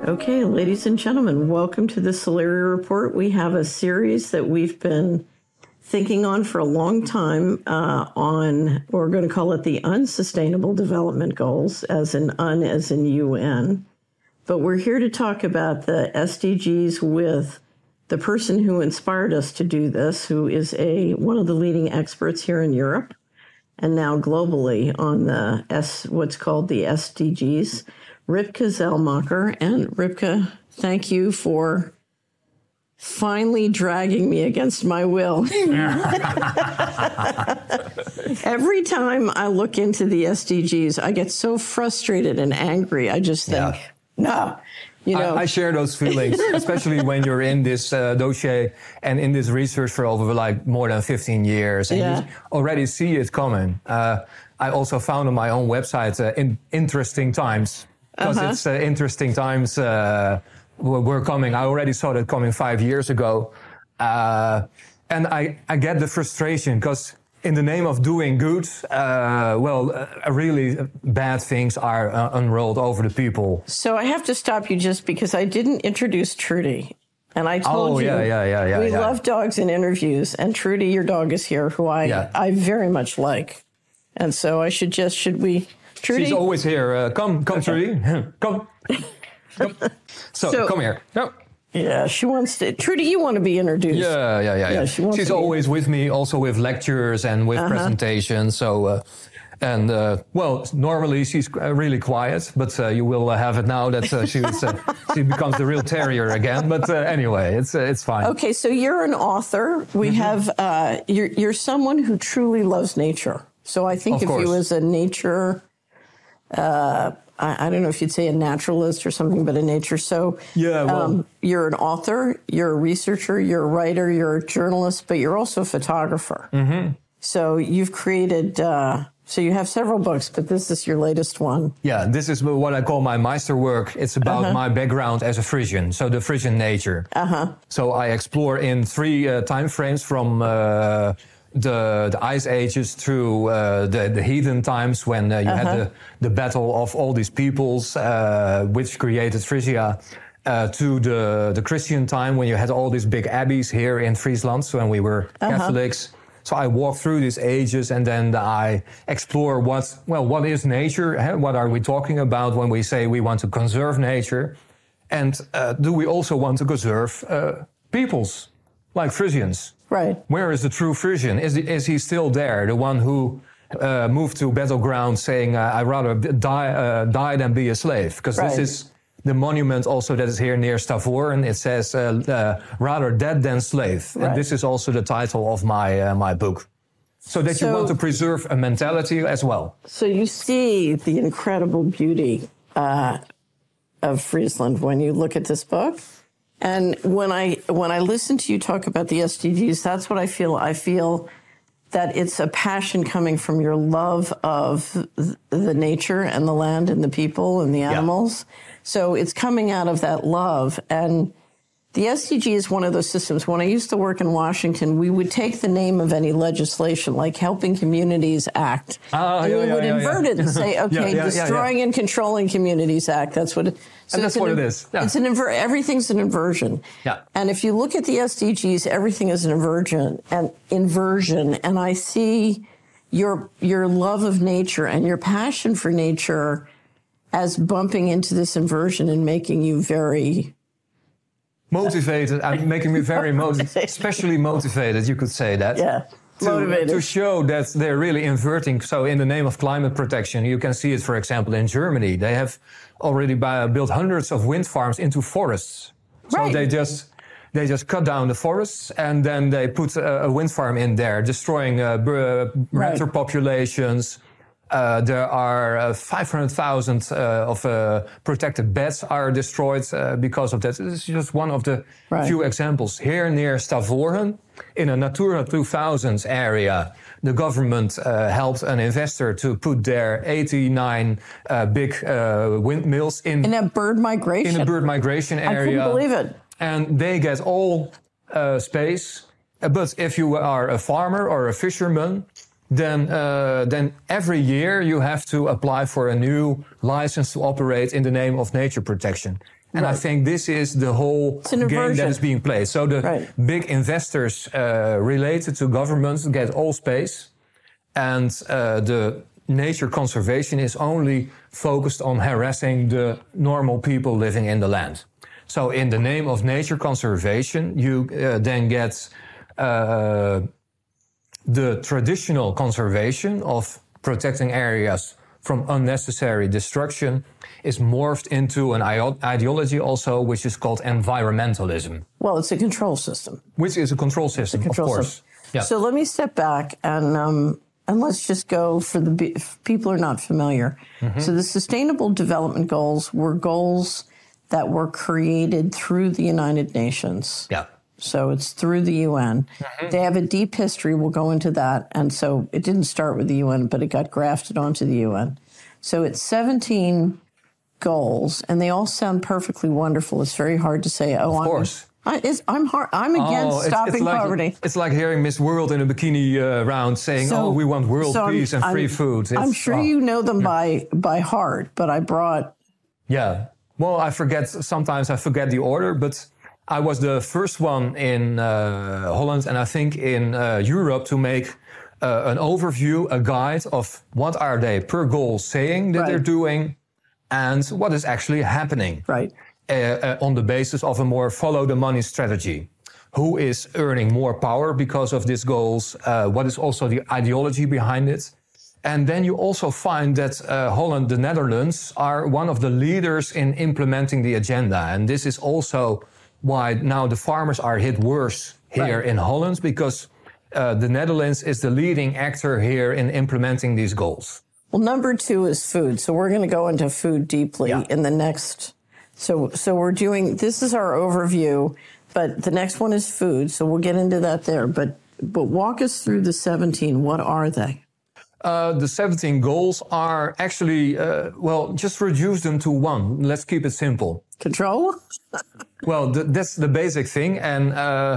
Okay, ladies and gentlemen, welcome to the Solaria Report. We have a series that we've been thinking on for a long time we're going to call it the Unsustainable Development Goals, as in UN. But we're here to talk about the SDGs with the person who inspired us to do this, who is one of the leading experts here in Europe and now globally on what's called the SDGs, Ripke Zellmacher. And Ripke, thank you for finally dragging me against my will. Every time I look into the SDGs, I get so frustrated and angry. I just think, no. I share those feelings, especially when you're in this dossier and in this research for over more than 15 years. And you already see it coming. I also found on my own website in interesting times. Because it's interesting times were coming. I already saw that coming 5 years ago. And I get the frustration because in the name of doing good, really bad things are unrolled over the people. So I have to stop you just because I didn't introduce Trudy. And I told you, we love dogs in interviews. And Trudy, your dog, is here, who I very much like. And so should we... Trudy? She's always here. Come, Trudy. Come. So, come here. No. Yeah, she wants to. Trudy, you want to be introduced. Yeah. She's always with me, also with lectures and with presentations. So, normally she's really quiet, but you will have it now that she becomes the real terrier again. But anyway, it's fine. Okay, so you're an author. We have you're someone who truly loves nature. So I think of you as a nature. I don't know if you'd say a naturalist or something, but a nature. So you're an author, you're a researcher, you're a writer, you're a journalist, but you're also a photographer. Mm-hmm. So you've created, so you have several books, but this is your latest one. Yeah, this is what I call my Meisterwork. It's about my background as a Frisian, so the Frisian nature. So I explore in three time frames from... the Ice Ages through the heathen times when you had the battle of all these peoples which created Frisia, to the Christian time when you had all these big abbeys here in Friesland, so when we were Catholics. So I walk through these ages and then I explore what is nature? What are we talking about when we say we want to conserve nature? And do we also want to conserve peoples like Frisians? Right. Where is the true Frisian? Is he still there? The one who moved to battleground saying, I'd rather die than be a slave? Because this is the monument also that is here near Stavoren. It says, rather dead than slave. Right. And this is also the title of my book. So that you want to preserve a mentality as well. So you see the incredible beauty of Friesland when you look at this book. And when I listen to you talk about the SDGs, that's what I feel. I feel that it's a passion coming from your love of the nature and the land and the people and the animals. Yeah. So it's coming out of that love. And the SDG is one of those systems. When I used to work in Washington, we would take the name of any legislation, like Helping Communities Act, and we would invert it and say, Destroying and Controlling Communities Act. That's what it is. So and that's what it is. Yeah. It's everything's an inversion. Yeah. And if you look at the SDGs, everything is an inversion. And I see your love of nature and your passion for nature as bumping into this inversion and making you very motivated and making me very especially motivated, you could say that. Yeah. To show that they're really inverting. So in the name of climate protection, you can see it, for example, in Germany. They have already built hundreds of wind farms into forests. So they just cut down the forests and then they put a wind farm in there, destroying raptor populations. There are 500,000 of protected beds are destroyed because of that. This is just one of the few examples. Here near Stavoren, in a Natura 2000 area, the government helped an investor to put their 89 big windmills in a bird migration. In a bird migration area. I couldn't believe it. And they get all space. But if you are a farmer or a fisherman, then every year you have to apply for a new license to operate in the name of nature protection. And I think this is the whole game that is being played. So the big investors related to governments get all space, and the nature conservation is only focused on harassing the normal people living in the land. So in the name of nature conservation, you then get the traditional conservation of protecting areas from unnecessary destruction is morphed into an ideology also, which is called environmentalism. Well, it's a control system. Which is a control system, of course. Yeah. So let me step back and let's just go for if people are not familiar. Mm-hmm. So the Sustainable Development Goals were goals that were created through the United Nations. Yeah. So it's through the UN. Mm-hmm. They have a deep history. We'll go into that. And so it didn't start with the UN, but it got grafted onto the UN. So it's 17 goals, and they all sound perfectly wonderful. It's very hard to say, of course. I'm against stopping poverty. It's like hearing Miss World in a bikini round saying, we want world peace and free food. I'm sure you know them by heart, but I brought... Yeah. Well, sometimes I forget the order, but I was the first one in Holland and I think in Europe to make an overview, a guide of what are they per goal saying that they're doing and what is actually happening. Right. On the basis of a more follow the money strategy. Who is earning more power because of these goals? What is also the ideology behind it? And then you also find that Holland, the Netherlands, are one of the leaders in implementing the agenda. And this is also why now the farmers are hit worse here in Holland, because the Netherlands is the leading actor here in implementing these goals. Well, number 2 is food. So we're going to go into food deeply in the next. So we're doing, this is our overview, but the next one is food. So we'll get into that there. But walk us through the 17. What are they? The 17 goals are actually, just reduce them to one. Let's keep it simple. Control? Well, that's the basic thing. And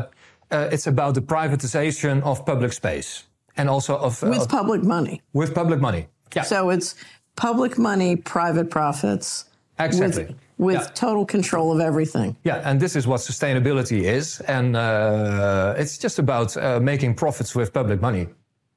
it's about the privatization of public space. And also of... With public money. With public money, yeah. So it's public money, private profits. Exactly. With total control of everything. Yeah, and this is what sustainability is. And it's just about making profits with public money.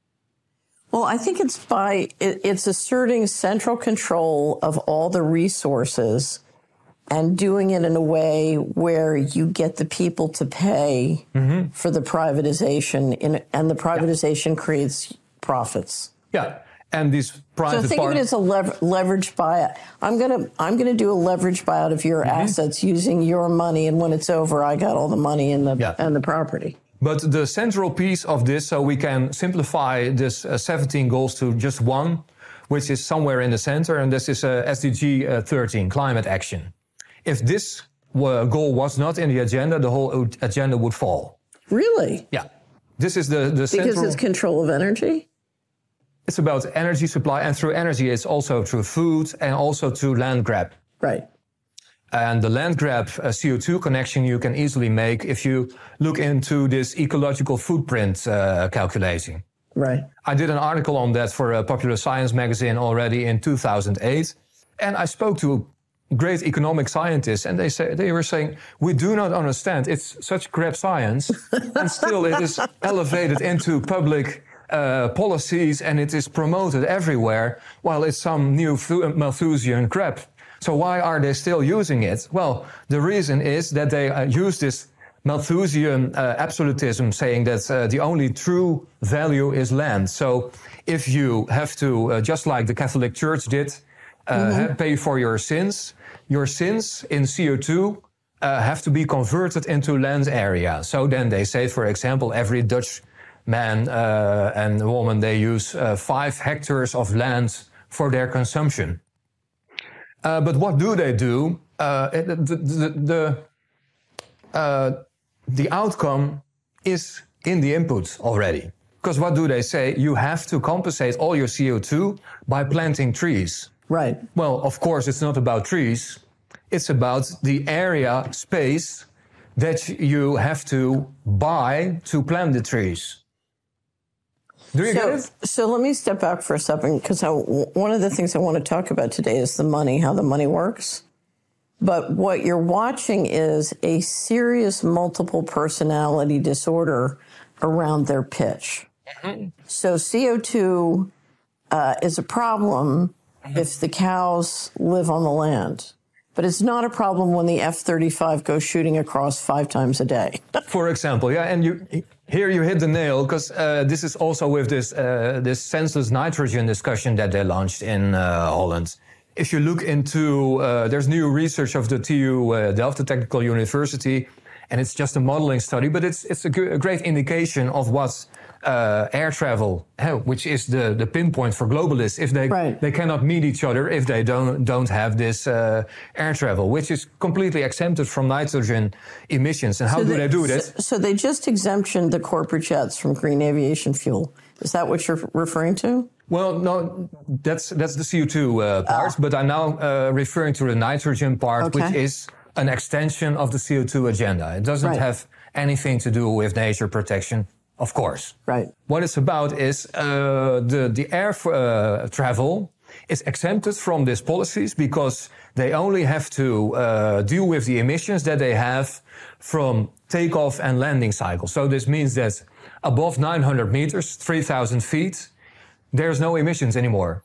Well, I think it's asserting central control of all the resources and doing it in a way where you get the people to pay for the privatization, and the privatization creates profits. Yeah, and these private. So think of it as a leverage buyout. I'm gonna do a leverage buyout of your assets using your money, and when it's over, I got all the money and the property. But the central piece of this, so we can simplify this 17 goals to just one, which is somewhere in the center, and this is SDG 13, climate action. If this goal was not in the agenda, the whole agenda would fall. Really? Yeah. This is the central... Because it's control of energy? It's about energy supply, and through energy, it's also through food and also through land grab. Right. And the land grab CO2 connection you can easily make if you look into this ecological footprint calculating. Right. I did an article on that for a Popular Science magazine already in 2008. And I spoke to great economic scientists, and they were saying, we do not understand. It's such crap science. And still it is elevated into public policies, and it is promoted everywhere, while it's some new Malthusian crap. So why are they still using it? Well, the reason is that they use this Malthusian absolutism, saying that the only true value is land. So if you have to, just like the Catholic Church did, pay for your sins in CO2 have to be converted into land area. So then they say, for example, every Dutch man and woman, they use 5 hectares of land for their consumption. But what do they do? The outcome is in the input already. Because what do they say? You have to compensate all your CO2 by planting trees. Right. Well, of course, it's not about trees. It's about the area, space, that you have to buy to plant the trees. Do you get it? So let me step back for a second, because one of the things I want to talk about today is the money, how the money works. But what you're watching is a serious multiple personality disorder around their pitch. So CO2 is a problem if the cows live on the land. But it's not a problem when the F-35 goes shooting across 5 times a day. For example, yeah, and here you hit the nail, because this is also with this senseless nitrogen discussion that they launched in Holland. If you look into, there's new research of the TU Delft, the Technical University, and it's just a modeling study, but it's a great indication of what air travel, which is the pinpoint for globalists, if they cannot meet each other if they don't have this air travel, which is completely exempted from nitrogen emissions. And how do they do this? So they just exempted the corporate jets from green aviation fuel. Is that what you're referring to? Well, no, that's the CO2 part, but I'm now referring to the nitrogen part, which is an extension of the CO2 agenda. It doesn't have anything to do with nature protection, of course. Right. What it's about is the air travel is exempted from these policies because they only have to deal with the emissions that they have from takeoff and landing cycles. So this means that above 900 meters, 3,000 feet, there's no emissions anymore.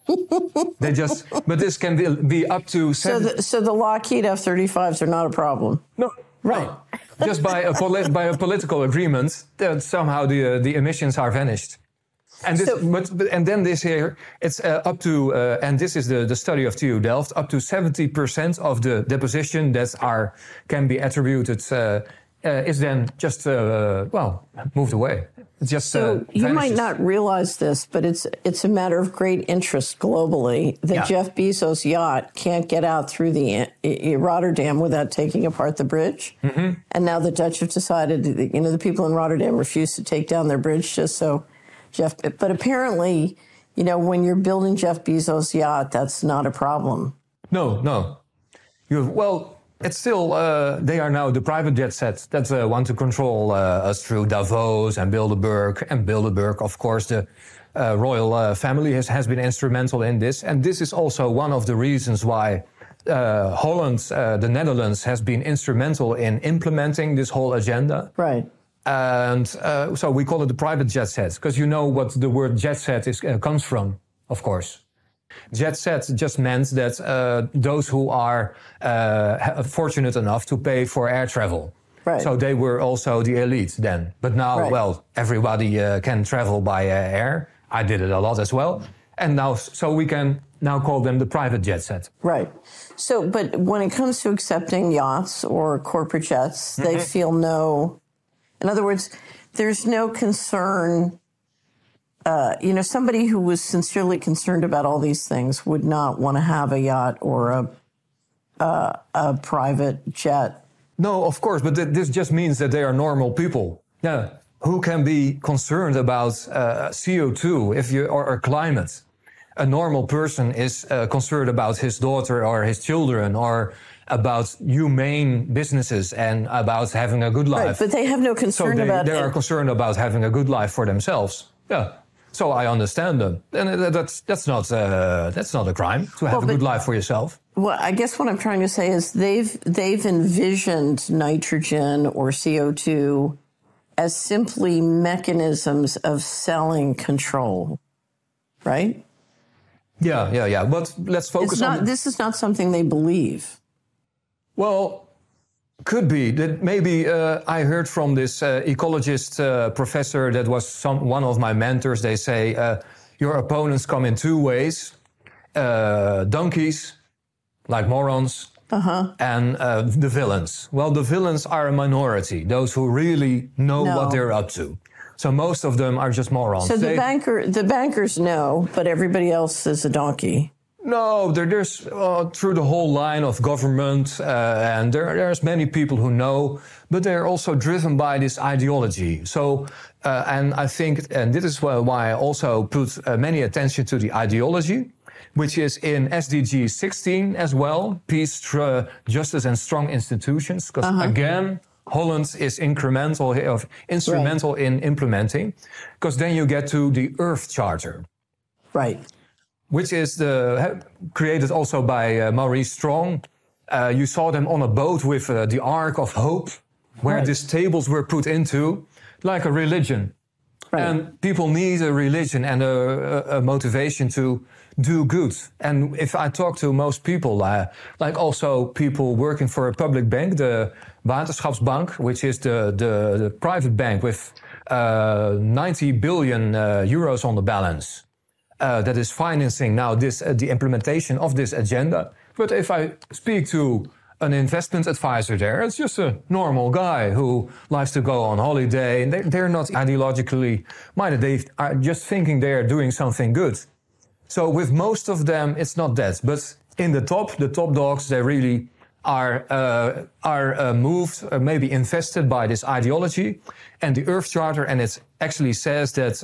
But this can be up to... So the Lockheed F-35s are not a problem? No. Right. Just by a political agreement, that somehow the emissions are vanished. And then this here, it's up to, and this is the study of TU Delft, up to 70% of the deposition that can be attributed is then just, moved away. It's just you might not realize this, but it's a matter of great interest globally that Jeff Bezos' yacht can't get out through the Rotterdam without taking apart the bridge. Mm-hmm. And now the Dutch have decided, the people in Rotterdam refuse to take down their bridge just so Jeff... But apparently, when you're building Jeff Bezos' yacht, that's not a problem. No. It's still, they are now the private jet sets that want to control us through Davos and Bilderberg. And Bilderberg, of course, the royal family has been instrumental in this. And this is also one of the reasons why Holland, the Netherlands, has been instrumental in implementing this whole agenda. Right. And so we call it the private jet sets, because you know what the word jet set comes from, of course. Jet set just meant that those who are fortunate enough to pay for air travel. Right. So they were also the elite then. But now, everybody can travel by air. I did it a lot as well. And now, so we can now call them the private jet set. Right. So, but when it comes to accepting yachts or corporate jets, they feel no... In other words, there's no concern... somebody who was sincerely concerned about all these things would not want to have a yacht or a private jet. No, of course, but this just means that they are normal people. Yeah, who can be concerned about CO2 or climate? A normal person is concerned about his daughter or his children or about humane businesses and about having a good life. Right, but they have no concern about... They are concerned about having a good life for themselves. Yeah. So I understand them, and that's not a crime to have a good life for yourself. Well, I guess what I'm trying to say is they've envisioned nitrogen or CO2 as simply mechanisms of selling control, right? Yeah. But let's focus on... This is not something they believe. Well... Could be that maybe I heard from this ecologist professor that was one of my mentors. They say your opponents come in 2 ways: donkeys, like morons, and the villains. Well, the villains are a minority; those who really know what they're up to. So most of them are just morons. So the bankers know, but everybody else is a donkey. No, there's through the whole line of government, and there's many people who know, but they're also driven by this ideology. So, and I think, and this is why I also put many attention to the ideology, which is in SDG 16 as well, peace, justice, and strong institutions. Because again, Holland is instrumental in implementing, because then you get to the Earth Charter. Right. Which is created also by Maurice Strong. You saw them on a boat with the Ark of Hope, where Right. these tables were put into, like a religion. Right. And people need a religion and a motivation to do good. And if I talk to most people, like also people working for a public bank, the Waterschapsbank, which is the private bank with 90 billion euros on the balance, that is financing now the implementation of this agenda. But if I speak to an investment advisor there, it's just a normal guy who likes to go on holiday, and they're not ideologically minded. They are just thinking they are doing something good. So with most of them, it's not that. But in the top dogs, they really are moved, maybe infested by this ideology. And the Earth Charter, and it actually says that,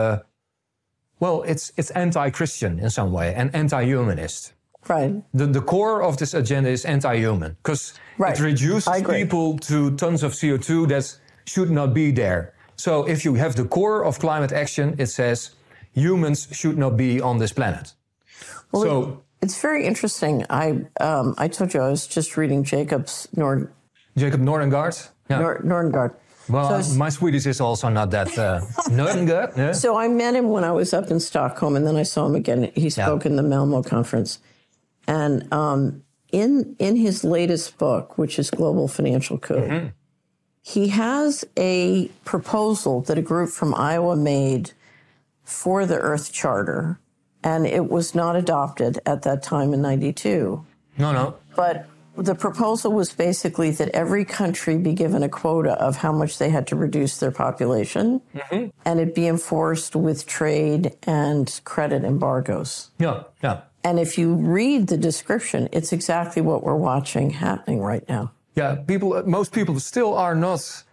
it's anti-Christian in some way and anti-humanist. Right. The core of this agenda is anti-human, because Right. it reduces I agree. people to tons of CO2 that should not be there. So if you have the core of climate action, it says humans should not be on this planet. Well, it's very interesting. I told you I was just reading Jacob Nordengaard? Yeah. Nordengaard. Well, So- my Swedish is also not that Nordengaard. Yeah. So I met him when I was up in Stockholm, and then I saw him again. He spoke in the Malmo conference. And in his latest book, which is Global Financial Code, he has a proposal that a group from Iowa made for the Earth Charter, and it was not adopted at that time in 92. No. But the proposal was basically that every country be given a quota of how much they had to reduce their population, and it be enforced with trade and credit embargoes. Yeah. And if you read the description, it's exactly what we're watching happening right now. Yeah, most people still are not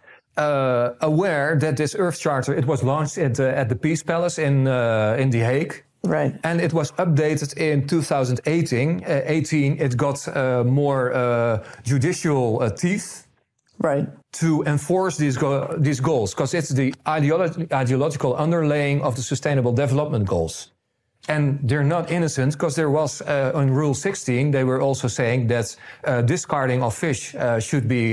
aware that this Earth Charter, it was launched at the Peace Palace in The Hague. Right. And it was updated in 2018. It got more judicial teeth Right. to enforce these goals, because it's the ideological underlaying of the Sustainable Development Goals. And they're not innocent, because there was, on Rule 16, they were also saying that discarding of fish should be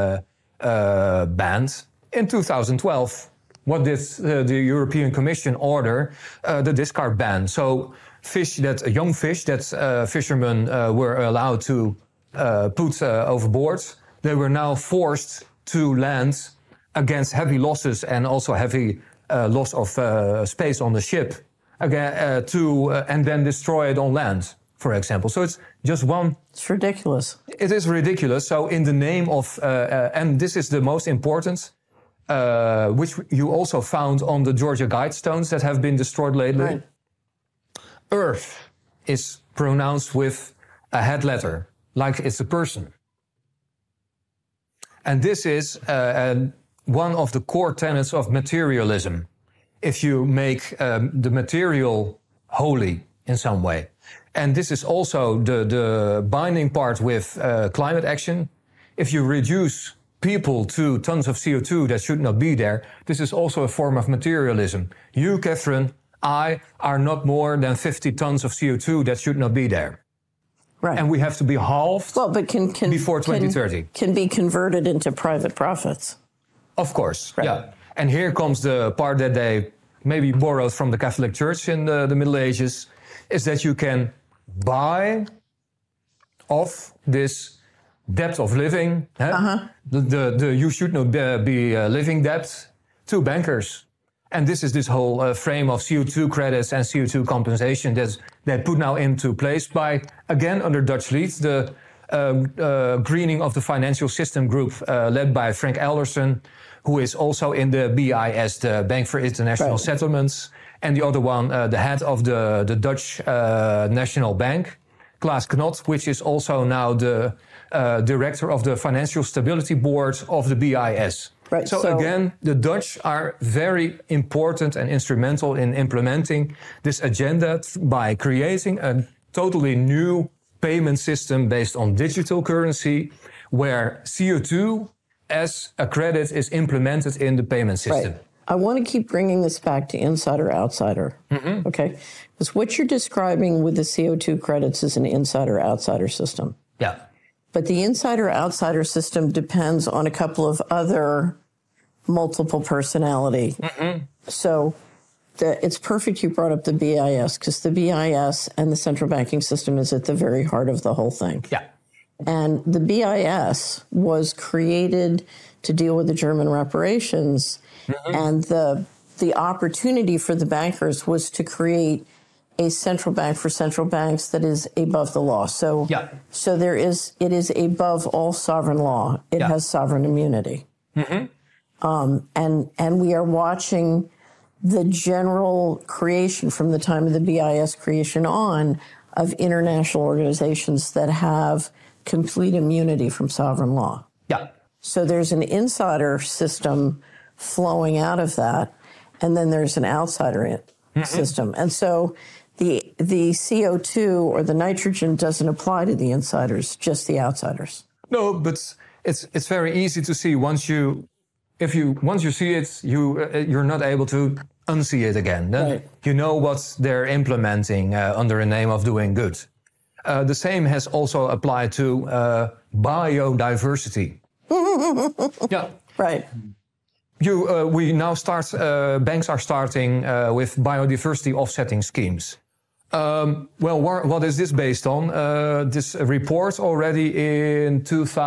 banned. In 2012, what did the European Commission order? The discard ban. So young fish that fishermen were allowed to put overboard, they were now forced to land against heavy losses and also heavy loss of space on the ship, again, and then destroy it on land, for example. So it's just one. It's ridiculous. It is ridiculous. So in the name of, and this is the most important, which you also found on the Georgia Guidestones that have been destroyed lately. Right. Earth is pronounced with a head letter, like it's a person. And this is one of the core tenets of materialism. If you make the material holy in some way. And this is also the binding part with climate action. If you reduce people to tons of CO2 that should not be there, this is also a form of materialism. You, Catherine, I are not more than 50 tons of CO2 that should not be there. Right. And we have to be halved but can before 2030. Can be converted into private profits. Of course, Right. yeah. And here comes the part that they maybe borrowed from the Catholic Church in the Middle Ages, is that you can buy off this debt of living, the you should not be living debt, to bankers. And this is this whole frame of CO2 credits and CO2 compensation that they put now into place by, again, under Dutch lead, the greening of the financial system group led by Frank Elderson, who is also in the BIS, the Bank for International Settlements, and the other one, the head of the Dutch National Bank, Klaas Knot, which is also now the director of the Financial Stability Board of the BIS. Right. So again, the Dutch are very important and instrumental in implementing this agenda by creating a totally new payment system based on digital currency, where CO2 as a credit is implemented in the payment system. Right. I want to keep bringing this back to insider-outsider, okay? Because what you're describing with the CO2 credits is an insider-outsider system. Yeah. But the insider-outsider system depends on a couple of other multiple personality. So it's perfect you brought up the BIS, because the BIS and the central banking system is at the very heart of the whole thing. Yeah. And the BIS was created to deal with the German reparations, and the opportunity for the bankers was to create a central bank for central banks that is above the law. So, so it is above all sovereign law. It has sovereign immunity. And we are watching the general creation from the time of the BIS creation on of international organizations that have complete immunity from sovereign law. Yeah. So there's an insider system flowing out of that, and then there's an outsider system. And so the CO2 or the nitrogen doesn't apply to the insiders, just the outsiders. No, but it's very easy to see once you see it, you're not able to unsee it again. Then you know what they're implementing under the name of doing good. The same has also applied to biodiversity. Yeah. Right. We now start. Banks are starting with biodiversity offsetting schemes. What is this based on? This report already in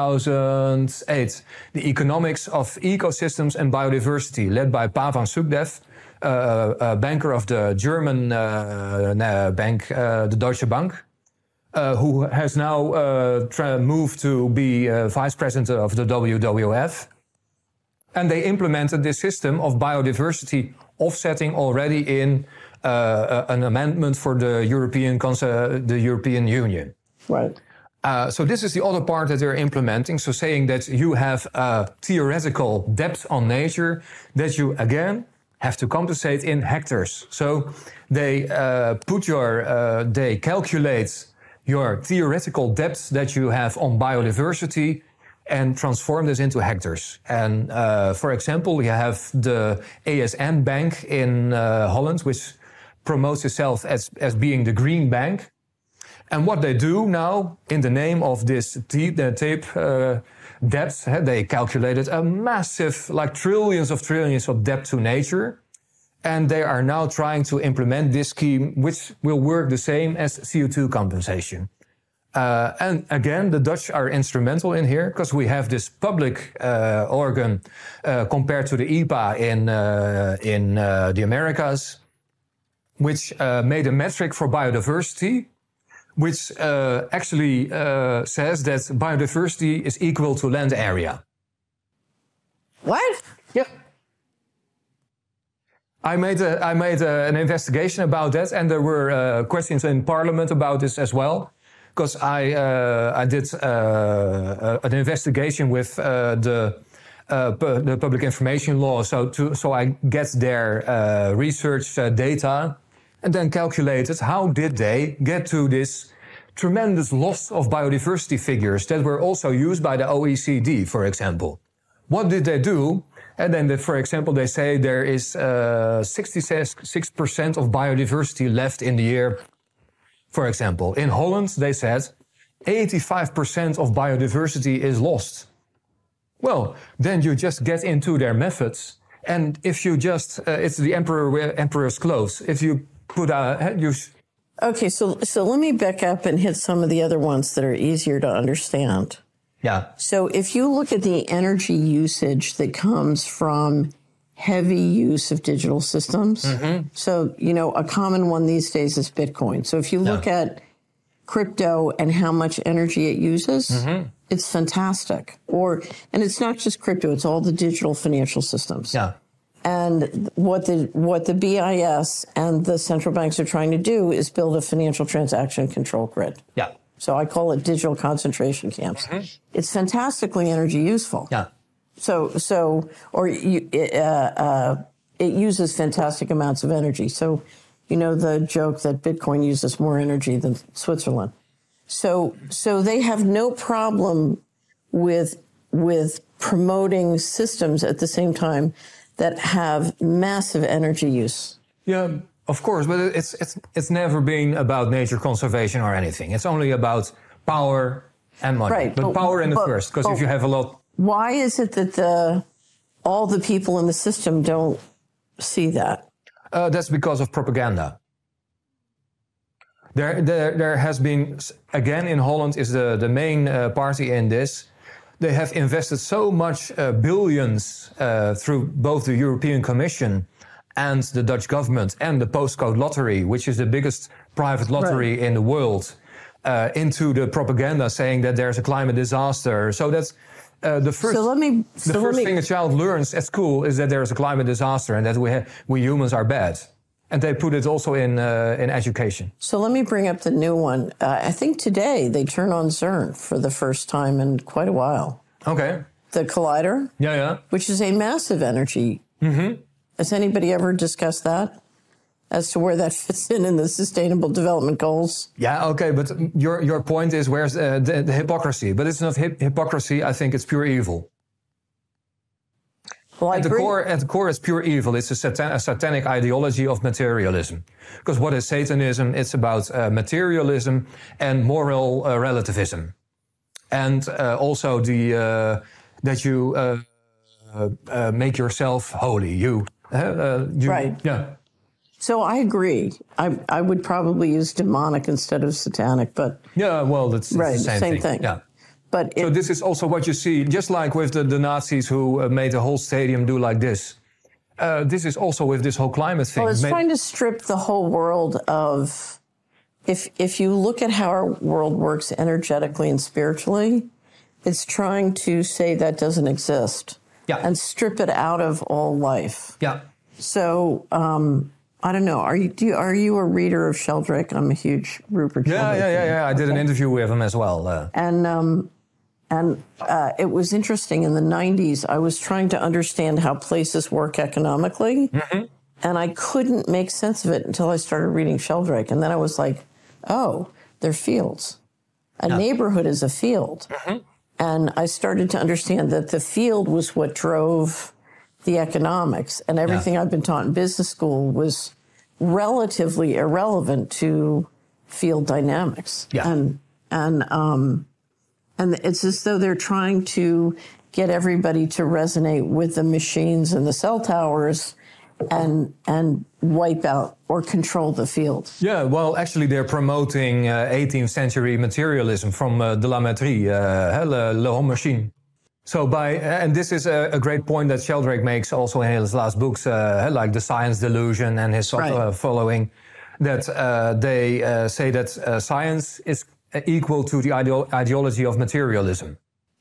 2008, The Economics of Ecosystems and Biodiversity, led by Pavan Sukhdev, a banker of the German bank, the Deutsche Bank, who has now moved to be vice president of the WWF. And they implemented this system of biodiversity offsetting already in an amendment for the European Union. Right. So this is the other part that they're implementing. So saying that you have a theoretical debt on nature that you, again, have to compensate in hectares. So they they calculate your theoretical depth that you have on biodiversity and transform this into hectares. And for example, we have the ASN Bank in Holland, which promotes itself as being the green bank. And what they do now, in the name of this tape depth, they calculated a massive, like trillions of debt to nature. And they are now trying to implement this scheme, which will work the same as CO2 compensation. And again, the Dutch are instrumental in here because we have this public organ compared to the EPA in the Americas, which made a metric for biodiversity, which actually says that biodiversity is equal to land area. What? Yeah. I made an investigation about that, and there were questions in Parliament about this as well. Because I did an investigation with the public information law, so I get their research data, and then calculated how did they get to this tremendous loss of biodiversity figures that were also used by the OECD, for example. What did they do? And then, for example, they say there is 66% of biodiversity left in the year. For example, in Holland, they said 85% of biodiversity is lost. Well, then you just get into their methods. And if you just, it's the emperor's clothes. If you put Okay, so let me back up and hit some of the other ones that are easier to understand. Yeah. So if you look at the energy usage that comes from heavy use of digital systems. So, a common one these days is Bitcoin. So if you look at crypto and how much energy it uses, it's fantastic. And it's not just crypto, it's all the digital financial systems. Yeah. And what the BIS and the central banks are trying to do is build a financial transaction control grid. Yeah. So I call it digital concentration camps. It's fantastically energy useful. Yeah. It uses fantastic amounts of energy. So, the joke that Bitcoin uses more energy than Switzerland. So they have no problem with promoting systems at the same time that have massive energy use. Yeah, of course, but it's never been about nature conservation or anything. It's only about power And money. Right, But power in the first, because if you have a lot... Why is it that all the people in the system don't see that? That's because of propaganda. There has been, again, in Holland is the main party in this. They have invested so much billions through both the European Commission and the Dutch government and the postcode lottery, which is the biggest private lottery in the world, into the propaganda saying that there's a climate disaster. So that's the first thing a child learns at school is that there's a climate disaster and that we humans are bad. And they put it also in education. So let me bring up the new one. I think today they turn on CERN for the first time in quite a while. Okay. The collider. Yeah. Which is a massive energy. Mm-hmm. Has anybody ever discussed that? As to where that fits in the Sustainable Development Goals? Yeah, okay, but your point is where's the hypocrisy? But it's not hypocrisy, I think it's pure evil. Well, at the core, it's pure evil. It's a satanic ideology of materialism. Because what is Satanism? It's about materialism and moral relativism. And also that you make yourself holy. Right. Yeah. So I agree. I would probably use demonic instead of satanic, but... Yeah, well, it's the same thing. Yeah. But so this is also what you see, just like with the Nazis who made the whole stadium do like this. This is also with this whole climate thing. Well, it's trying to strip the whole world of... If you look at how our world works energetically and spiritually, it's trying to say that doesn't exist. Yeah. And strip it out of all life. Yeah. So... I don't know. Are you a reader of Sheldrake? I'm a huge Rupert Sheldrake fan. Yeah. I did an interview with him as well. And it was interesting. In the 90s, I was trying to understand how places work economically, and I couldn't make sense of it until I started reading Sheldrake. And then I was like, oh, they're fields. A neighborhood is a field. And I started to understand that the field was what drove the economics, and everything I've been taught in business school was relatively irrelevant to field dynamics. Yeah. And it's as though they're trying to get everybody to resonate with the machines and the cell towers and wipe out or control the field. Yeah, well, actually they're promoting 18th century materialism from de la Mettrie, Le Homme Machine. So and this is a great point that Sheldrake makes also in his last books, like The Science Delusion and his following, that they say that science is equal to the ideology of materialism.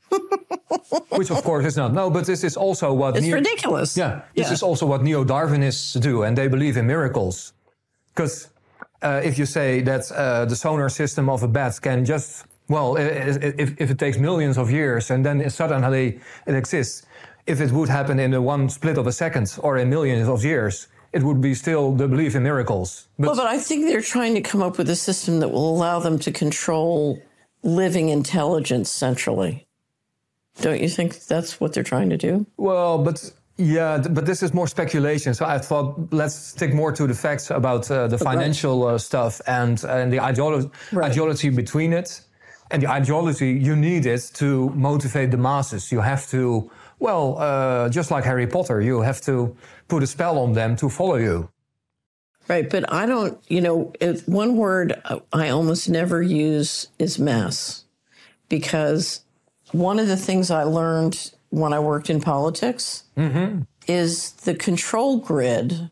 Which of course is not. No, but this is also what... It's ridiculous. Yeah, this is also what Neo-Darwinists do, and they believe in miracles. Because if you say that the sonar system of a bat can just... Well, if it takes millions of years and then suddenly it exists, if it would happen in one split of a second or in millions of years, it would be still the belief in miracles. But I think they're trying to come up with a system that will allow them to control living intelligence centrally. Don't you think that's what they're trying to do? Well, but this is more speculation. So I thought let's stick more to the facts about the financial stuff and the ideology between it. And the ideology, you need it to motivate the masses. You have to, just like Harry Potter, you have to put a spell on them to follow you. Right, but I don't, one word I almost never use is mass. Because one of the things I learned when I worked in politics is the control grid,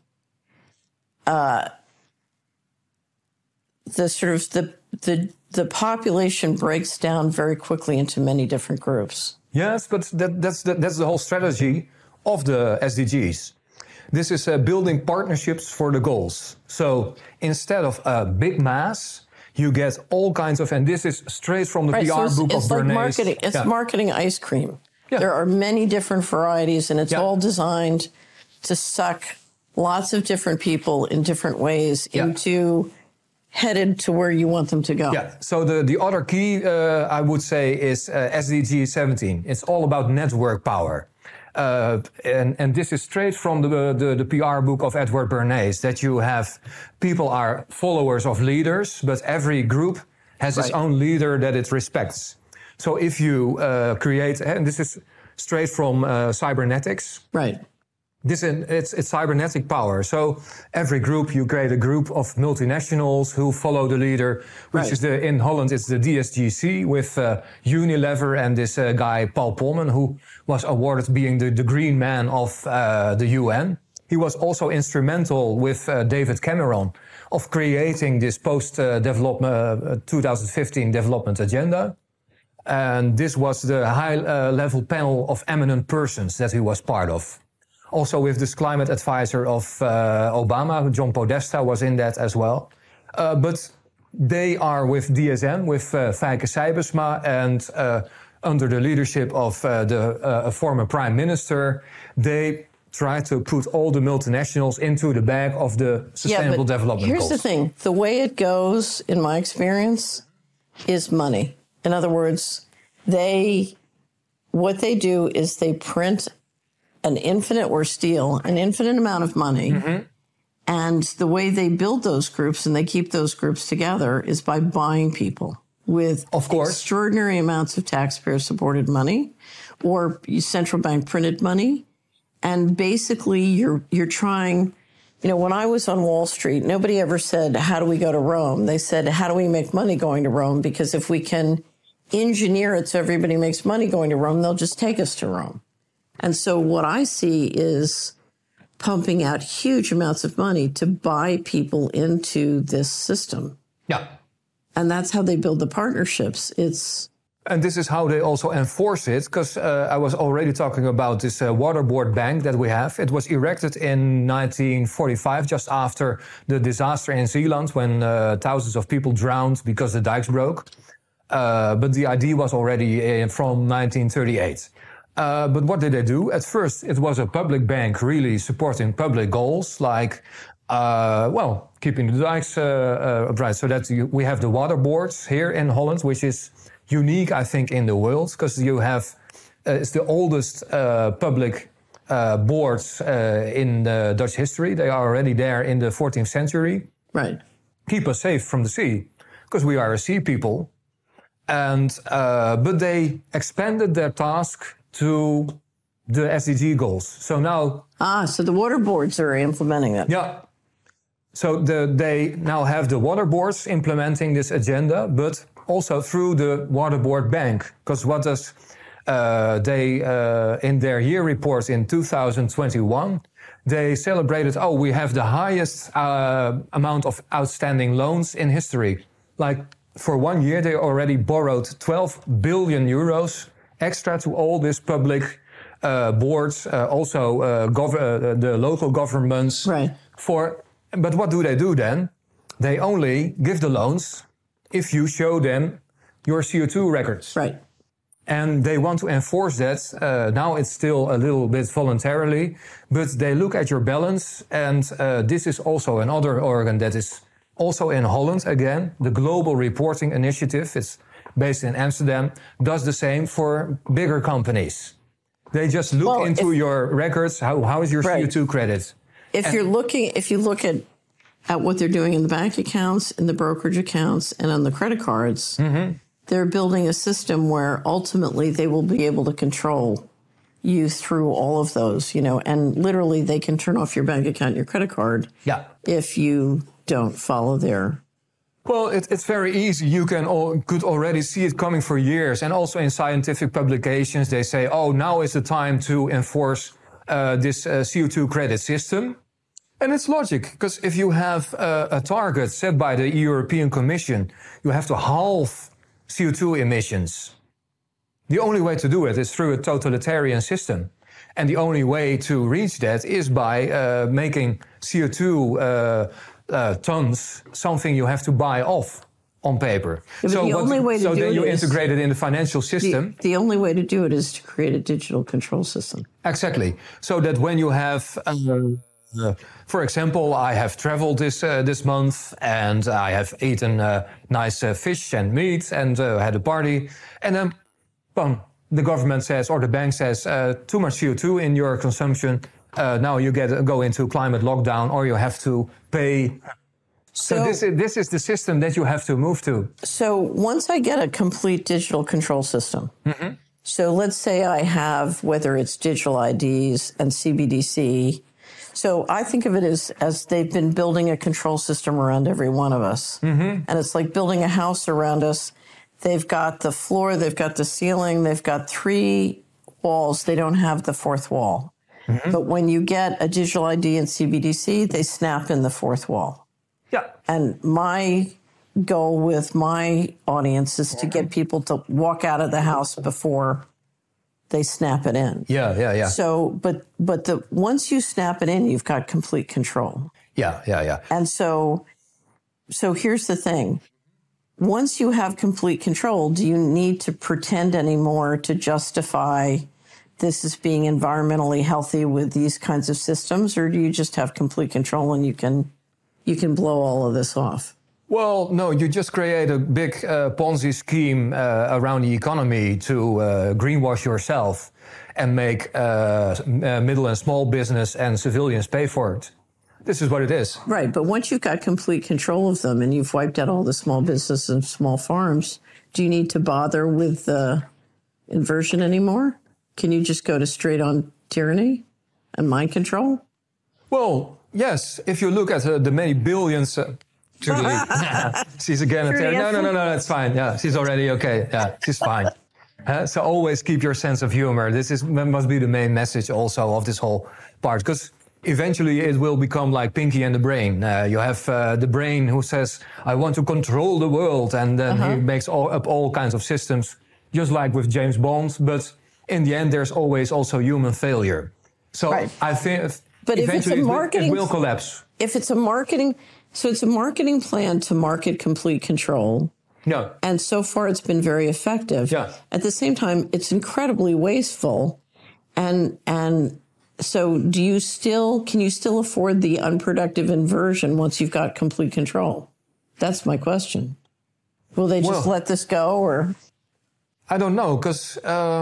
the population breaks down very quickly into many different groups. Yes, but that's the whole strategy of the SDGs. This is building partnerships for the goals. So instead of a big mass, you get all kinds of, and this is straight from the PR book of Bernays. It's like marketing. It's marketing ice cream. Yeah. There are many different varieties, and it's all designed to suck lots of different people in different ways into headed to where you want them to go. Yeah. So the other key, I would say, is SDG 17. It's all about network power. And this is straight from the PR book of Edward Bernays, that you have people are followers of leaders, but every group has its own leader that it respects. So if you create, and this is straight from cybernetics. Right. It's cybernetic power. So every group, you create a group of multinationals who follow the leader, which is in Holland, it's the DSGC with Unilever and this guy, Paul Polman, who was awarded being the green man of the UN. He was also instrumental with David Cameron of creating this post-development 2015 development agenda. And this was the high-level panel of eminent persons that he was part of. Also with this climate advisor of Obama, John Podesta was in that as well. But they are with DSM, with Fijke Sijbesma, and under the leadership of the former prime minister, they try to put all the multinationals into the bag of the Sustainable Development Goals. Here's the thing. The way it goes, in my experience, is money. In other words, what they do is they print an infinite amount of money. Mm-hmm. And the way they build those groups and they keep those groups together is by buying people with extraordinary amounts of taxpayer-supported money or central bank printed money. And basically, you're trying, when I was on Wall Street, nobody ever said, how do we go to Rome? They said, how do we make money going to Rome? Because if we can engineer it so everybody makes money going to Rome, they'll just take us to Rome. And so what I see is pumping out huge amounts of money to buy people into this system. Yeah. And that's how they build the partnerships. And this is how they also enforce it, because I was already talking about this waterboard bank that we have. It was erected in 1945, just after the disaster in Zeeland, when thousands of people drowned because the dikes broke. But the idea was already from 1938. But what did they do? At first, it was a public bank really supporting public goals, like, keeping the dikes upright. So that we have the waterboards here in Holland, which is unique, I think, in the world, because you have, it's the oldest public boards in Dutch history. They are already there in the 14th century. Right. Keep us safe from the sea, because we are a sea people. And but they expanded their task to the SDG goals. So now... so the water boards are implementing that. Yeah. So they now have the water boards implementing this agenda, but also through the Waterboard Bank. Because what does they, in their year report in 2021, they celebrated, we have the highest amount of outstanding loans in history. Like, for 1 year, they already borrowed 12 billion euros extra to all these public boards, also the local governments. Right. But what do they do then? They only give the loans if you show them your CO2 records. Right. And they want to enforce that. Now it's still a little bit voluntarily, but they look at your balance. And this is also another organ that is also in Holland again, the Global Reporting Initiative. It's based in Amsterdam, does the same for bigger companies. They just look into your records. How is your CO2 credit? If you look at what they're doing in the bank accounts, in the brokerage accounts, and on the credit cards, they're building a system where ultimately they will be able to control you through all of those, and literally they can turn off your bank account and your credit card if you don't follow their... Well, it's very easy. You could already see it coming for years. And also in scientific publications, they say, now is the time to enforce this CO2 credit system. And it's logic, because if you have a target set by the European Commission, you have to halve CO2 emissions. The only way to do it is through a totalitarian system. And the only way to reach that is by making CO2 tons something you have to buy off on paper. Yeah, so then you integrate it in the financial system. The only way to do it is to create a digital control system. Exactly. So that when you have, for example, I have traveled this month and I have eaten nice fish and meat and had a party, and then, boom, the government says or the bank says too much CO2 in your consumption. Now you go into climate lockdown, or you have to pay So this is the system that you have to move to. So once I get a complete digital control system, so let's say I have, whether it's digital IDs and CBDC. So I think of it as they've been building a control system around every one of us. And it's like building a house around us. They've got the floor, they've got the ceiling, they've got 3 walls. They don't have the 4th wall. But when you get a digital ID and CBDC, they snap in the 4th wall. Yeah. And my goal with my audience is to get people to walk out of the house before they snap it in. Yeah. So, but once you snap it in, you've got complete control. Yeah. And so here's the thing. Once you have complete control, do you need to pretend anymore to justify this as being environmentally healthy with these kinds of systems, or do you just have complete control and you can blow all of this off? Well, no, you just create a big Ponzi scheme around the economy to greenwash yourself and make middle and small business and civilians pay for it. This is what it is. Right, but once you've got complete control of them and you've wiped out all the small business and small farms, do you need to bother with the inversion anymore? Can you just go to straight on tyranny and mind control? Well, yes, if you look at the many billions... Julie, she's again at there. No, that's fine. Yeah, she's already okay. Yeah, she's fine. So always keep your sense of humor. Must be the main message also of this whole part, because eventually it will become like Pinky and the Brain. You have the brain who says, I want to control the world, and then he makes up all kinds of systems, just like with James Bond. But in the end, there's always also human failure. So I think but eventually it will collapse. If it's a marketing... So it's a marketing plan to market complete control. Yeah. And so far it's been very effective. Yeah. At the same time, it's incredibly wasteful. And so can you still afford the unproductive inversion once you've got complete control? That's my question. Will they just let this go, or? I don't know, because,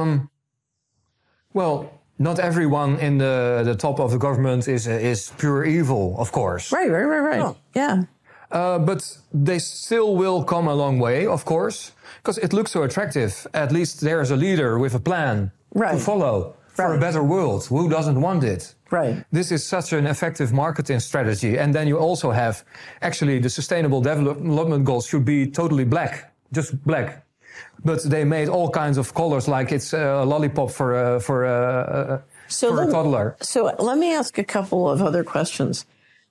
not everyone in the top of the government is pure evil, of course. Right. Oh. Yeah. But they still will come a long way, of course, because it looks so attractive. At least there's a leader with a plan to follow for a better world. Who doesn't want it? Right. This is such an effective marketing strategy. And then you also have, actually, the Sustainable Development Goals should be totally black, just black. But they made all kinds of colors, like it's a lollipop for a toddler. So let me ask a couple of other questions.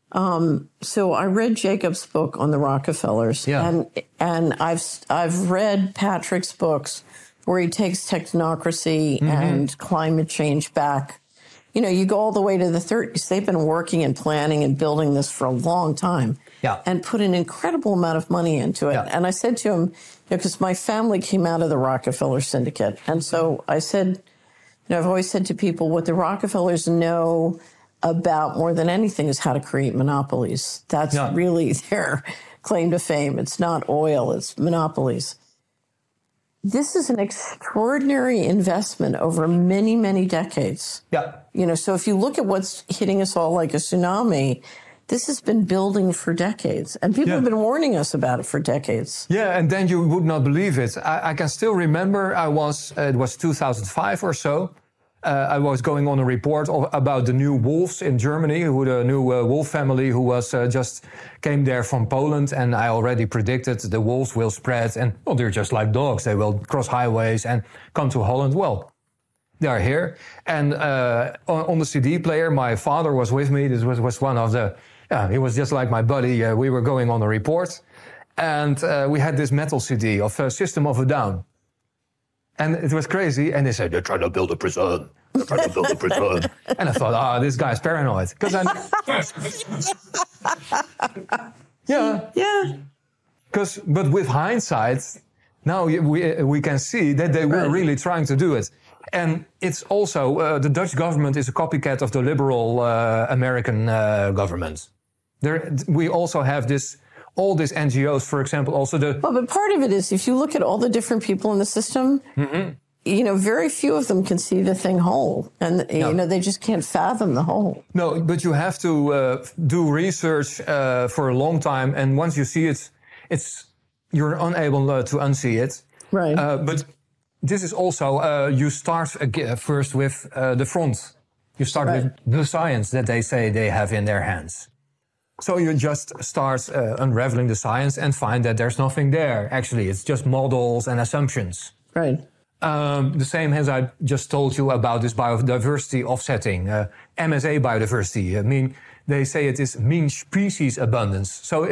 So I read Jacob's book on the Rockefellers, and I've read Patrick's books where he takes technocracy and climate change back. You know, you go all the way to the 30s. They've been working and planning and building this for a long time, and put an incredible amount of money into it. And I said to him, because my family came out of the Rockefeller Syndicate, and so I said, I've always said to people, what the Rockefellers know about more than anything is how to create monopolies. That's really their claim to fame. It's not oil, it's monopolies. This is an extraordinary investment over many, many decades. Yeah. You know, so if you look at what's hitting us all like a tsunami, this has been building for decades. And people have been warning us about it for decades. Yeah, and then you would not believe it. I can still remember it was 2005 or so. I was going on a report about the new wolves in Germany, the new wolf family who was just came there from Poland. And I already predicted the wolves will spread. And they're just like dogs. They will cross highways and come to Holland. Well, they are here. And on the CD player, my father was with me. This was one of the... he was just like my buddy. We were going on a report. And we had this metal CD of System of a Down. And it was crazy. And they said, they're trying to build a prison. They're trying to build a prison. And I thought, this guy's paranoid. Because but with hindsight, now we can see that they were really trying to do it. And it's also, the Dutch government is a copycat of the liberal American government. We also have all these NGOs, for example, also Well, but part of it is, if you look at all the different people in the system, very few of them can see the thing whole. And, they just can't fathom the whole. No, but you have to do research for a long time. And once you see it, you're unable to unsee it. Right. But this is also, you start first with the front. You start with the science that they say they have in their hands. So you just start unraveling the science and find that there's nothing there. Actually, it's just models and assumptions. Right. The same as I just told you about this biodiversity offsetting, MSA biodiversity. I mean, they say it is mean species abundance. So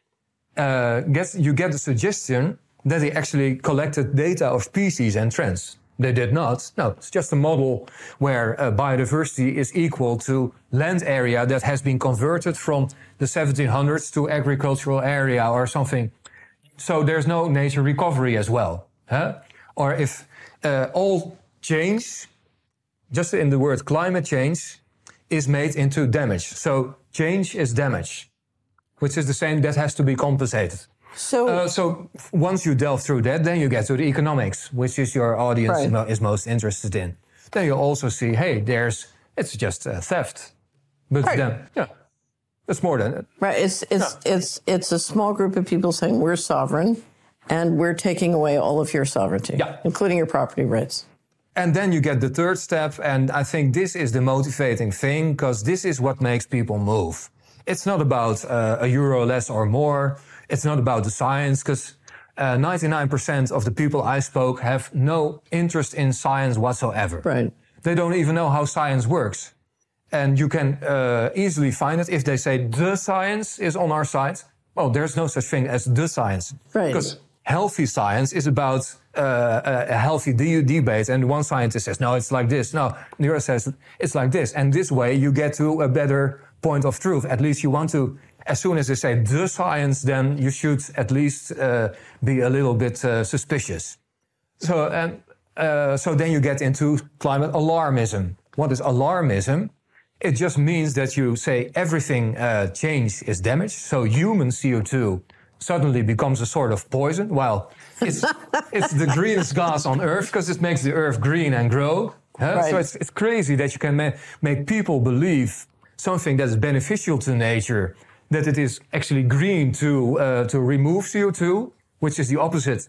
you get the suggestion that they actually collected data of species and trends. They did not. No, it's just a model where biodiversity is equal to land area that has been converted from the 1700s to agricultural area or something. So there's no nature recovery as well. Huh? Or if all change, just in the word climate change, is made into damage. So change is damage, which is the same that has to be compensated. So once you delve through that, then you get to the economics, which is your audience is most interested in. Then you also see, hey, it's just theft. But then, it's more than it. Right. It's a small group of people saying we're sovereign and we're taking away all of your sovereignty, including your property rights. And then you get the third step, and I think this is the motivating thing, because this is what makes people move. It's not about €1 less or more. It's not about the science, because 99% of the people I spoke have no interest in science whatsoever. Right. They don't even know how science works. And you can easily find it if they say the science is on our side. Well, there's no such thing as the science. Right. Because healthy science is about a healthy debate. And one scientist says, no, it's like this. No, the other says, it's like this. And this way you get to a better point of truth. At least you want to, as soon as they say the science, then you should at least be a little bit suspicious. So then you get into climate alarmism. What is alarmism? It just means that you say everything change is damage. So human CO2 suddenly becomes a sort of poison. Well, it's the greenest gas on Earth because it makes the Earth green and grow. Huh? Right. So it's crazy that you can make people believe something that is beneficial to nature, that it is actually green to remove CO2, which is the opposite.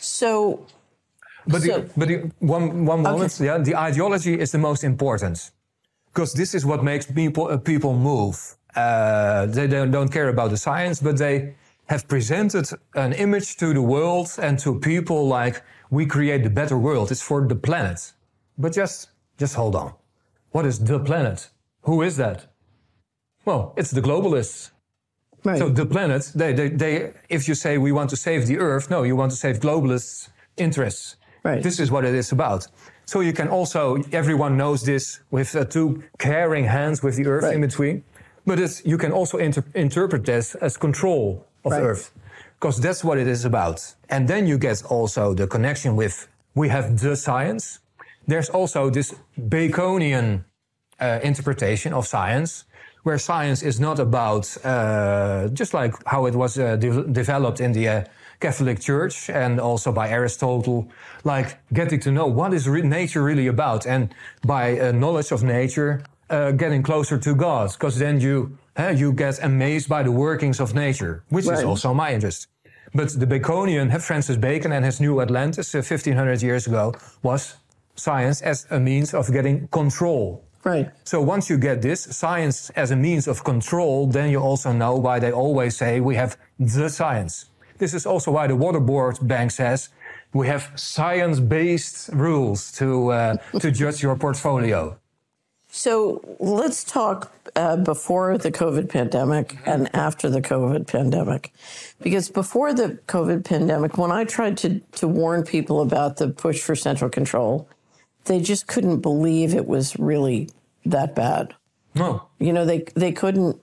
One moment, okay. The ideology is the most important. Because this is what makes people move. They don't care about the science, but they have presented an image to the world and to people like, we create the better world. It's for the planet. But just hold on. What is the planet? Who is that? Well, it's the globalists. Right. So the planet, they if you say we want to save the Earth, no, you want to save globalists' interests. Right. This is what it is about. So you can also, everyone knows this, with two caring hands with the Earth in between. But you can also interpret this as control of Earth. Because that's what it is about. And then you get also the connection with, we have the science. There's also this Baconian interpretation of science, where science is not about, just like how it was developed in the Catholic Church and also by Aristotle, like getting to know what is nature really about, and by knowledge of nature, getting closer to God, because then you get amazed by the workings of nature, which is also my interest. But the Baconian, Francis Bacon and his New Atlantis 1500 years ago, was science as a means of getting control. Right. So once you get this, science as a means of control, then you also know why they always say we have the science. This is also why the Water Board Bank says we have science-based rules to judge your portfolio. So let's talk before the COVID pandemic and after the COVID pandemic. Because before the COVID pandemic, when I tried to warn people about the push for central control, they just couldn't believe it was really that bad. No. They couldn't,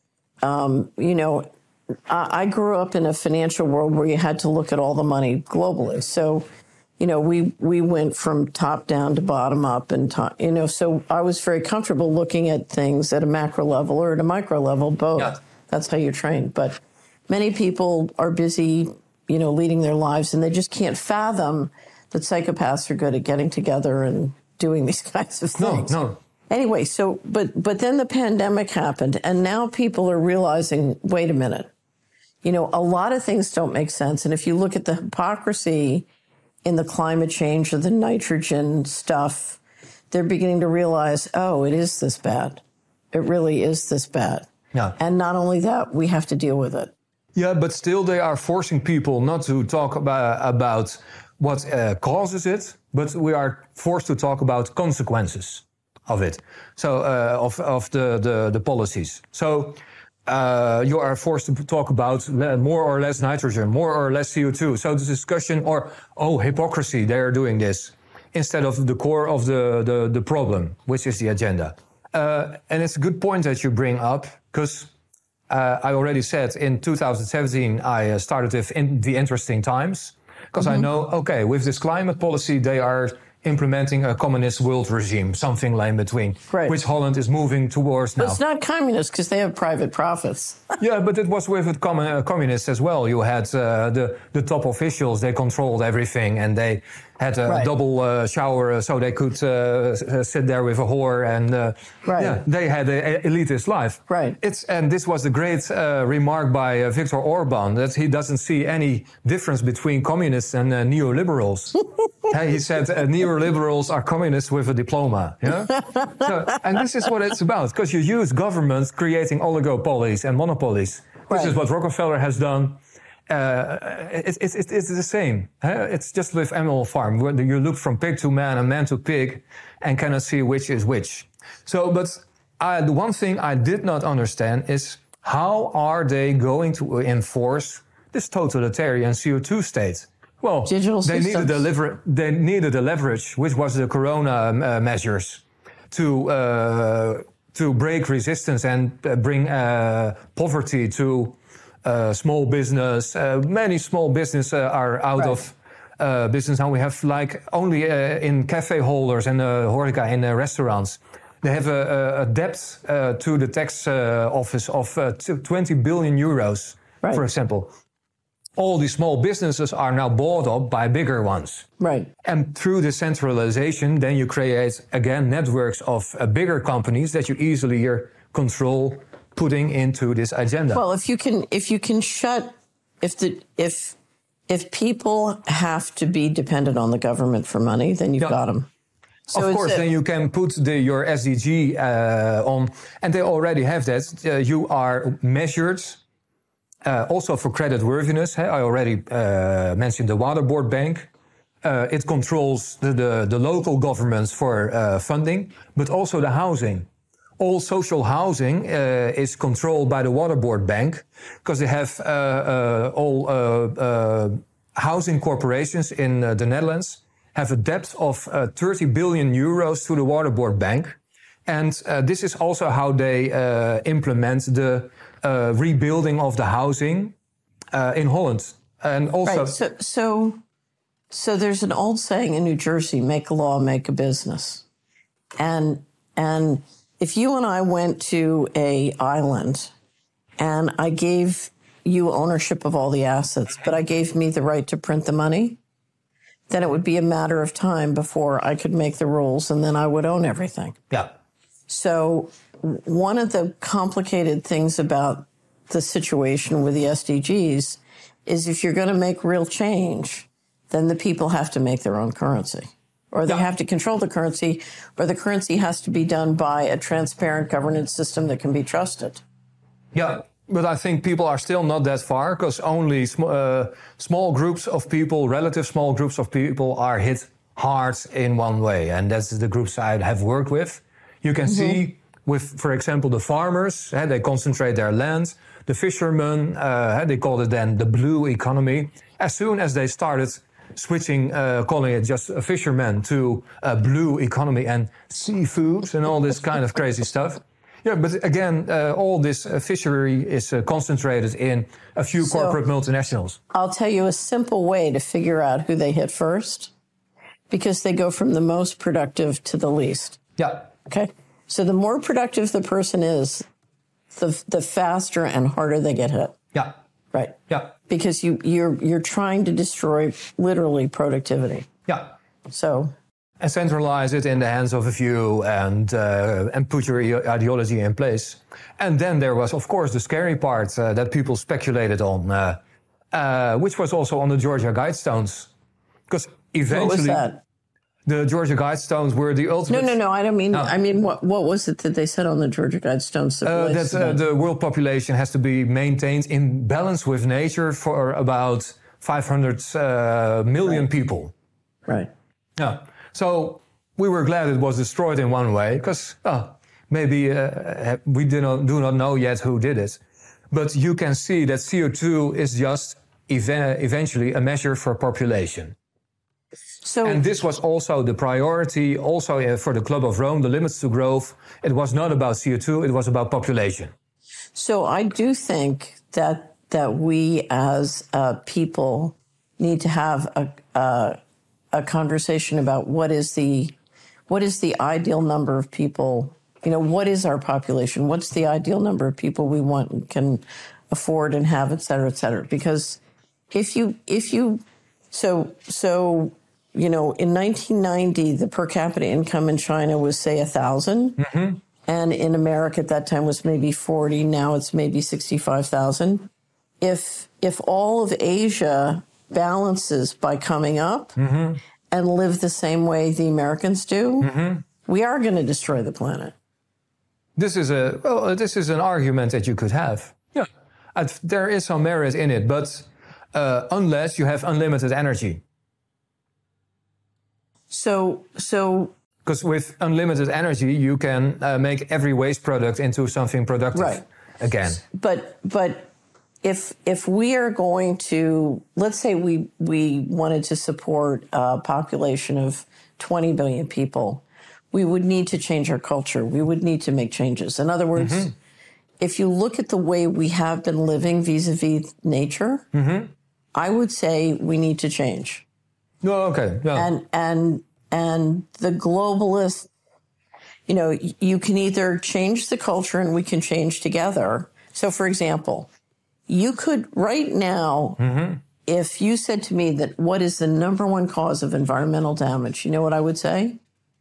I grew up in a financial world where you had to look at all the money globally. So, we went from top down to bottom up and so I was very comfortable looking at things at a macro level or at a micro level, both. Yeah. That's how you train. But many people are busy, leading their lives, and they just can't fathom that psychopaths are good at getting together and doing these kinds of things. No. Anyway, so, but then the pandemic happened, and now people are realizing, wait a minute, you know, a lot of things don't make sense. And if you look at the hypocrisy in the climate change or the nitrogen stuff, they're beginning to realize, oh, it is this bad. It really is this bad. Yeah. And not only that, we have to deal with it. Yeah, but still they are forcing people not to talk about what causes it, but we are forced to talk about consequences of it. So of the policies. So you are forced to talk about more or less nitrogen, more or less CO2. So the discussion hypocrisy, they are doing this, instead of the core of the problem, which is the agenda. And it's a good point that you bring up, because I already said in 2017, I started with The Interesting Times, because I know, okay, with this climate policy, they are implementing a communist world regime, something like in between, which Holland is moving towards now. But it's not communist because they have private profits. Yeah, but it was with communists as well. You had the top officials, they controlled everything, and they had a double shower so they could sit there with a whore, and they had an elitist life. Right. And this was the great remark by Viktor Orban, that he doesn't see any difference between communists and neoliberals. He said neoliberals are communists with a diploma. Yeah? And this is what it's about, because you use governments creating oligopolies and monopolies. This is what Rockefeller has done. It's the same. It's just with Animal Farm, where you look from pig to man and man to pig and cannot see which is which. So, but the one thing I did not understand is, how are they going to enforce this totalitarian CO2 state? Well, they needed a leverage, which was the corona measures, to break resistance and bring poverty to small business. Many small business are out of business now. We have only in cafe holders and horeca in restaurants. They have a debt to the tax office of 20 billion euros, for example. All these small businesses are now bought up by bigger ones. Right. And through decentralization, then you create, again, networks of bigger companies that you easily control, putting into this agenda. Well, if people have to be dependent on the government for money, then you've got them. So of course, then you can put your SDG on, and they already have that. You are measured. Also for credit worthiness, I already mentioned the Waterboard Bank. It controls the local governments for funding, but also the housing. All social housing is controlled by the Waterboard Bank, because they have all housing corporations in the Netherlands have a debt of 30 billion euros to the Waterboard Bank. And this is also how they implement the rebuilding of the housing in Holland. And also, so there's an old saying in New Jersey: "Make a law, make a business." And if you and I went to a island, and I gave you ownership of all the assets, but I gave me the right to print the money, then it would be a matter of time before I could make the rules, and then I would own everything. Yeah. So one of the complicated things about the situation with the SDGs is, if you're going to make real change, then the people have to make their own currency, or they have to control the currency, or the currency has to be done by a transparent governance system that can be trusted. Yeah, but I think people are still not that far, because only small groups of people, relative small groups of people, are hit hard in one way. And that's the groups I have worked with. You can see with, for example, the farmers, they concentrate their land. The fishermen, they call it then the blue economy. As soon as they started switching, calling it just a fisherman, to a blue economy and seafood and all this kind of crazy stuff. Yeah, but again, all this fishery is concentrated in a few corporate multinationals. I'll tell you a simple way to figure out who they hit first, because they go from the most productive to the least. Yeah. Okay. So the more productive the person is, the faster and harder they get hit. Yeah. Right. Yeah. Because you're trying to destroy literally productivity. Yeah. So, And centralize it in the hands of a few and put your ideology in place. And then there was, of course, the scary part that people speculated on, which was also on the Georgia Guidestones. Because eventually... what was that? The Georgia Guidestones were the ultimate... No, I don't mean... No. I mean, what was it that they said on the Georgia Guidestones? That the world population has to be maintained in balance with nature for about 500 million people. Right. Yeah. So we were glad it was destroyed in one way, because maybe we do not know yet who did it. But you can see that CO2 is just eventually a measure for population. So, and this was also the priority, also for the Club of Rome, the limits to growth. It was not about CO2, it was about population. So I do think that we as people need to have a conversation about what is the ideal number of people. You know, what is our population? What's the ideal number of people we want and can afford and have, et cetera, et cetera? Because if you you know, in 1990, the per capita income in China was, say, 1,000. Mm-hmm. And in America at that time was maybe 40. Now it's maybe 65,000. If all of Asia balances by coming up mm-hmm. and live the same way the Americans do, mm-hmm. we are going to destroy the planet. This is an argument that you could have. Yeah. There is some merit in it, but unless you have unlimited energy. So, because with unlimited energy, you can make every waste product into something productive right. again. But if we are going to, let's say we wanted to support a population of 20 billion people, we would need to change our culture. We would need to make changes. In other words, mm-hmm. if you look at the way we have been living vis-a-vis nature, mm-hmm. I would say we need to change. No, okay. Yeah. And the globalists, you know, you can either change the culture and we can change together. So, for example, you could right now, mm-hmm. if you said to me that what is the number one cause of environmental damage, you know what I would say?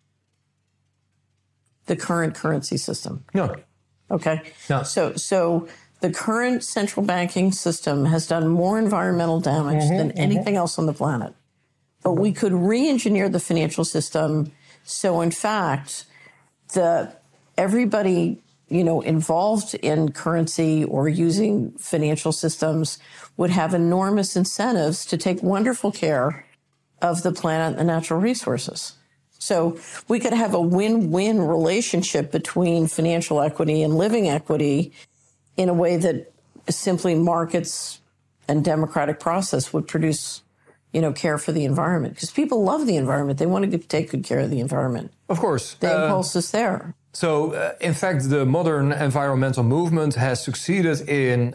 The current currency system. No. Okay. No. So the current central banking system has done more environmental damage mm-hmm. than anything mm-hmm. else on the planet. But we could re-engineer the financial system. So, in fact, everybody, you know, involved in currency or using financial systems would have enormous incentives to take wonderful care of the planet and the natural resources. So we could have a win-win relationship between financial equity and living equity in a way that simply markets and democratic process would produce, you know, care for the environment. Because people love the environment. They want to take good care of the environment. Of course. The impulse is there. So, in fact, the modern environmental movement has succeeded in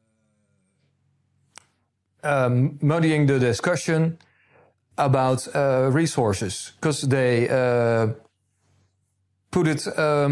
muddying the discussion about resources. Because they put it...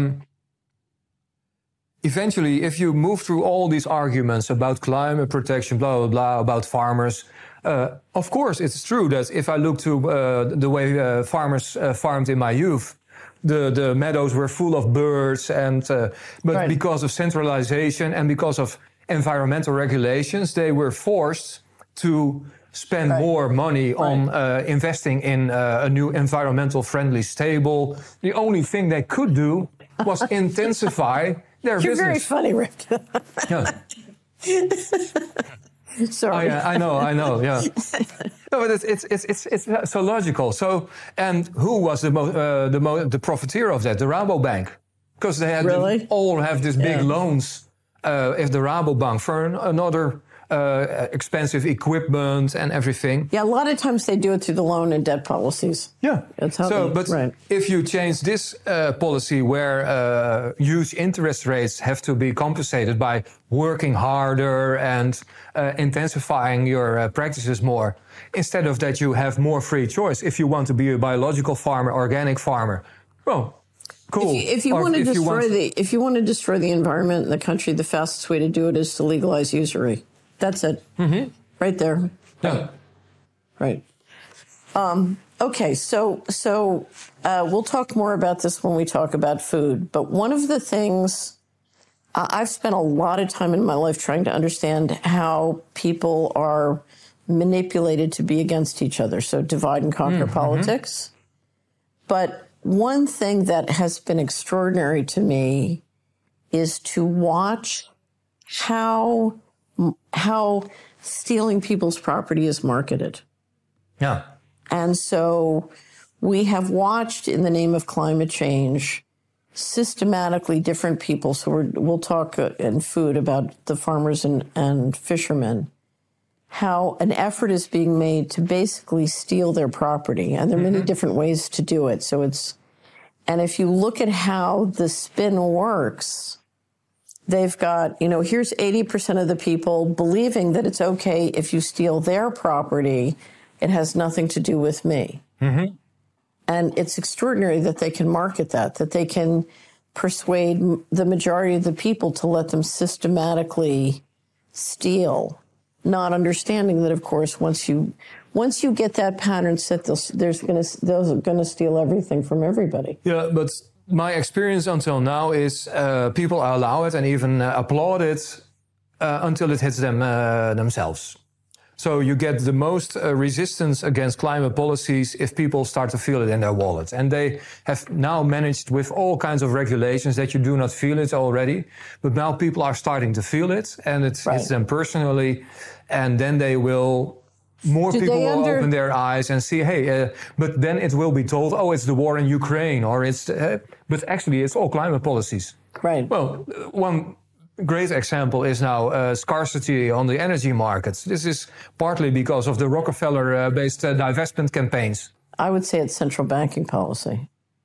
eventually, if you move through all these arguments about climate protection, blah, blah, blah, about farmers... of course, it's true that if I look to the way farmers farmed in my youth, the meadows were full of birds, and but right. because of centralization and because of environmental regulations, they were forced to spend right. more money right. on investing in a new environmental friendly stable. The only thing they could do was intensify their You're business. You're very funny, Rick. Yeah. Sorry. I know, yeah. No, but it's so logical. So, and who was the profiteer of that? The Rabobank, because they had really? All have these big loans. If the Rabobank for another expensive equipment and everything. Yeah, a lot of times they do it through the loan and debt policies. Yeah, that's how. But right. if you change this policy where huge interest rates have to be compensated by working harder and intensifying your practices more, instead of that you have more free choice. If you want to be a biological farmer, organic farmer, well, cool. If you want to destroy the environment in the country, the fastest way to do it is to legalize usury. That's it. Mm-hmm. Right there. Yeah. Right. Okay, so we'll talk more about this when we talk about food. But one of the things I've spent a lot of time in my life trying to understand how people are manipulated to be against each other. So divide and conquer politics. But one thing that has been extraordinary to me is to watch how stealing people's property is marketed. Yeah. And so we have watched, in the name of climate change, systematically different people. So we'll talk in food about the farmers and fishermen, how an effort is being made to basically steal their property. And there are many different ways to do it. So and if you look at how the spin works, they've got, here's 80% of the people believing that it's okay if you steal their property. It has nothing to do with me. Mm-hmm. And it's extraordinary that they can market that they can persuade the majority of the people to let them systematically steal, not understanding that, of course, once you get that pattern set, those are going to steal everything from everybody. Yeah, but my experience until now is people allow it and even applaud it until it hits them themselves. So you get the most resistance against climate policies if people start to feel it in their wallet. And they have now managed with all kinds of regulations that you do not feel it already. But now people are starting to feel it, and it hits them personally. And then people will open their eyes and see, hey, but then it will be told, oh, it's the war in Ukraine, or but actually it's all climate policies. Right. Well, one great example is now scarcity on the energy markets. This is partly because of the Rockefeller-based divestment campaigns. I would say it's central banking policy.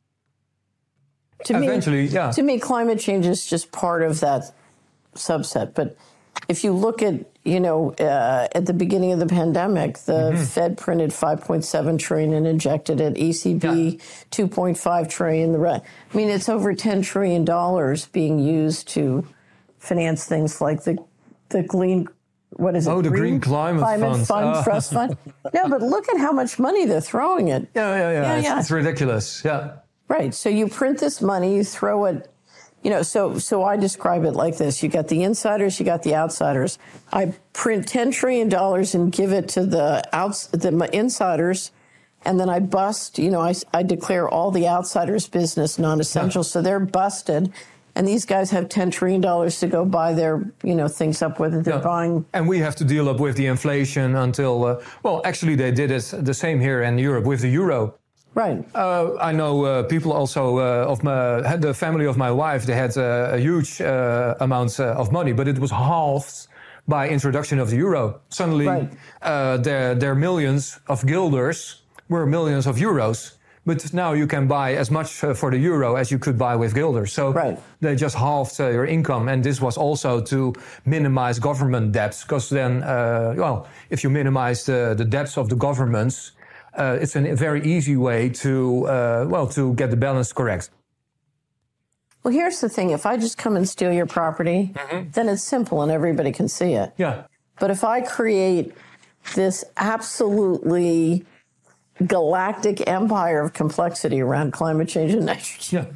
Yeah. To me, climate change is just part of that subset. But if you look at, at the beginning of the pandemic, the Fed printed $5.7 trillion and injected it. ECB, $2.5 trillion. It's over $10 trillion being used to finance things like the green, what is it? Oh, the Green Climate Fund. Trust Fund. No, but look at how much money they're throwing it. Yeah. It's ridiculous. Yeah. Right. So you print this money, you throw it, so I describe it like this. You got the insiders, you got the outsiders. I print $10 trillion and give it to the insiders, and then I bust, I declare all the outsiders' business non-essential, so they're busted. And these guys have $10 trillion to go buy their, things up with it. They're buying. And we have to deal up with the inflation until, actually they did it the same here in Europe with the euro. Right. I know people also the family of my wife, they had a huge amount of money, but it was halved by introduction of the euro. Suddenly their millions of guilders were millions of euros. But now you can buy as much for the euro as you could buy with guilders. So they just halved your income. And this was also to minimize government debts. Because then, if you minimize the debts of the governments, it's a very easy way to get the balance correct. Well, here's the thing. If I just come and steal your property, then it's simple and everybody can see it. Yeah. But if I create this absolutely galactic empire of complexity around climate change and nitrogen.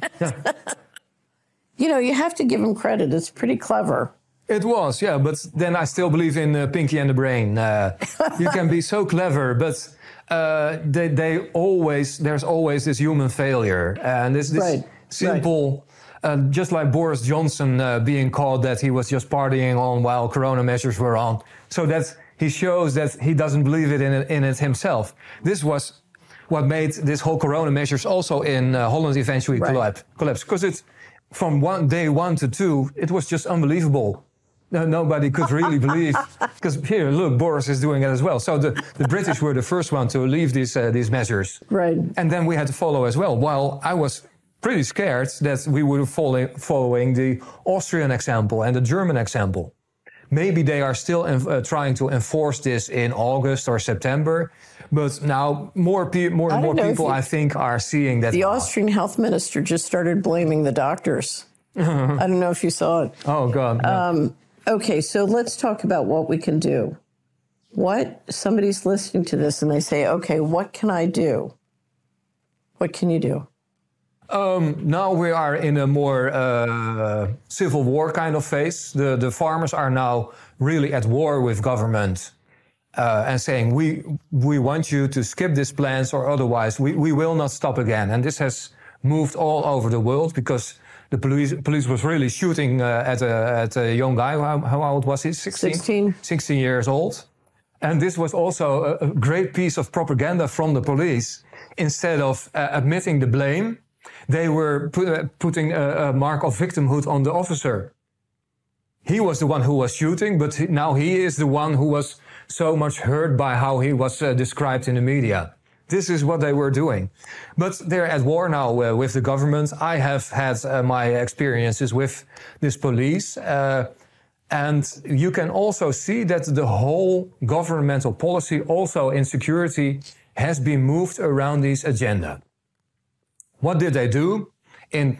You have to give them credit. It's pretty clever. It was, but then I still believe in Pinky and the Brain. You can be so clever, but there's always this human failure. And this simple, just like Boris Johnson being caught that he was just partying on while corona measures were on. So that's he shows that he doesn't believe it in it himself. This was what made this whole corona measures also in Holland eventually collapse. Because it's from day one to two, it was just unbelievable. Nobody could really believe. Because here, look, Boris is doing it as well. So the British were the first one to leave these measures. Right. And then we had to follow as well. While I was pretty scared that we were following the Austrian example and the German example. Maybe they are still trying to enforce this in August or September, but now more and more people, I think, are seeing that. The Austrian health minister just started blaming the doctors. I don't know if you saw it. Oh, God. No. Okay, so let's talk about what we can do. Somebody's listening to this and they say, okay, what can I do? What can you do? Now we are in a more civil war kind of phase. The farmers are now really at war with government and saying, we want you to skip these plans or otherwise we will not stop again. And this has moved all over the world because the police was really shooting at a young guy. How old was he? 16 years old. And this was also a great piece of propaganda from the police. Instead of admitting the blame, they were putting a mark of victimhood on the officer. He was the one who was shooting, but now he is the one who was so much hurt by how he was described in the media. This is what they were doing. But they're at war now with the government. I have had my experiences with this police. And you can also see that the whole governmental policy, also in security, has been moved around this agenda. What did they do? In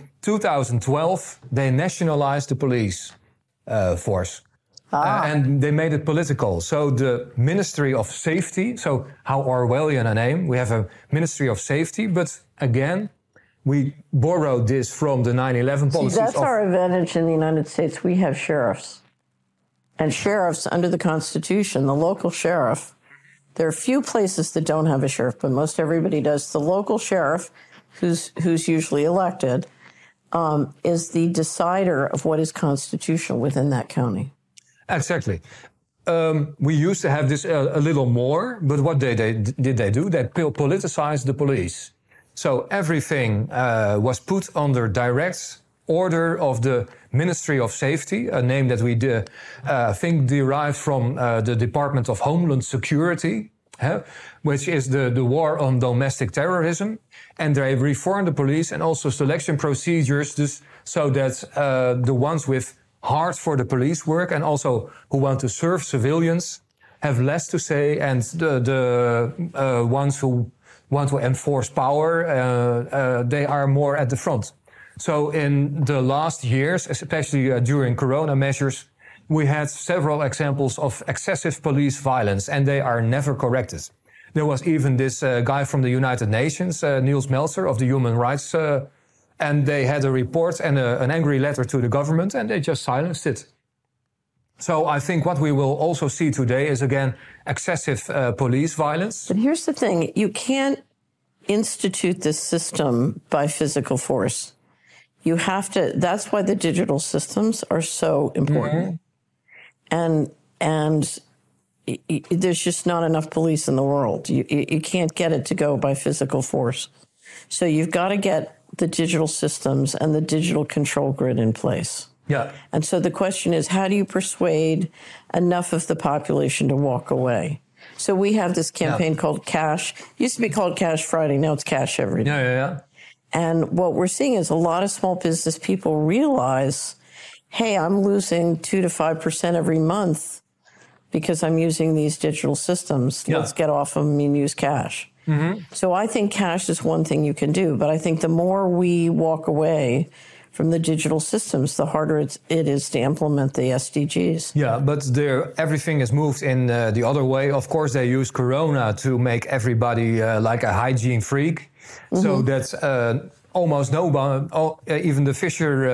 2012, they nationalized the police force. And they made it political. So the Ministry of Safety, so how Orwellian a name, we have a Ministry of Safety, but again, we borrowed this from the 9/11 policies. See, that's our advantage in the United States. We have sheriffs. And sheriffs under the Constitution, the local sheriff, there are few places that don't have a sheriff, but most everybody does. The local sheriff, who's usually elected, is the decider of what is constitutional within that county. Exactly. We used to have this a little more, but what did they do? They politicized the police. So everything was put under direct order of the Ministry of Safety, a name that we think derived from the Department of Homeland Security, which is the war on domestic terrorism. And they reformed the police and also selection procedures so that the ones with heart for the police work and also who want to serve civilians have less to say, and the ones who want to enforce power, they are more at the front. So in the last years, especially during Corona measures, we had several examples of excessive police violence, and they are never corrected. There was even this guy from the United Nations, Niels Melzer of the Human Rights, and they had a report and an angry letter to the government, and they just silenced it. So I think what we will also see today is, again, excessive police violence. But here's the thing. You can't institute this system by physical force. You have to, that's why the digital systems are so important. Mm-hmm. And there's just not enough police in the world. You can't get it to go by physical force. So you've got to get the digital systems and the digital control grid in place. Yeah. And so the question is, how do you persuade enough of the population to walk away? So we have this campaign called Cash. It used to be called Cash Friday. Now it's Cash Every Day. Yeah. And what we're seeing is a lot of small business people realize, hey, I'm losing 2 to 5% every month because I'm using these digital systems. Yeah. Let's get off of them and use cash. Mm-hmm. So I think cash is one thing you can do. But I think the more we walk away from the digital systems, the harder it is to implement the SDGs. Yeah, but everything is moved in the other way. Of course, they use Corona to make everybody like a hygiene freak. Mm-hmm. So that almost nobody, even the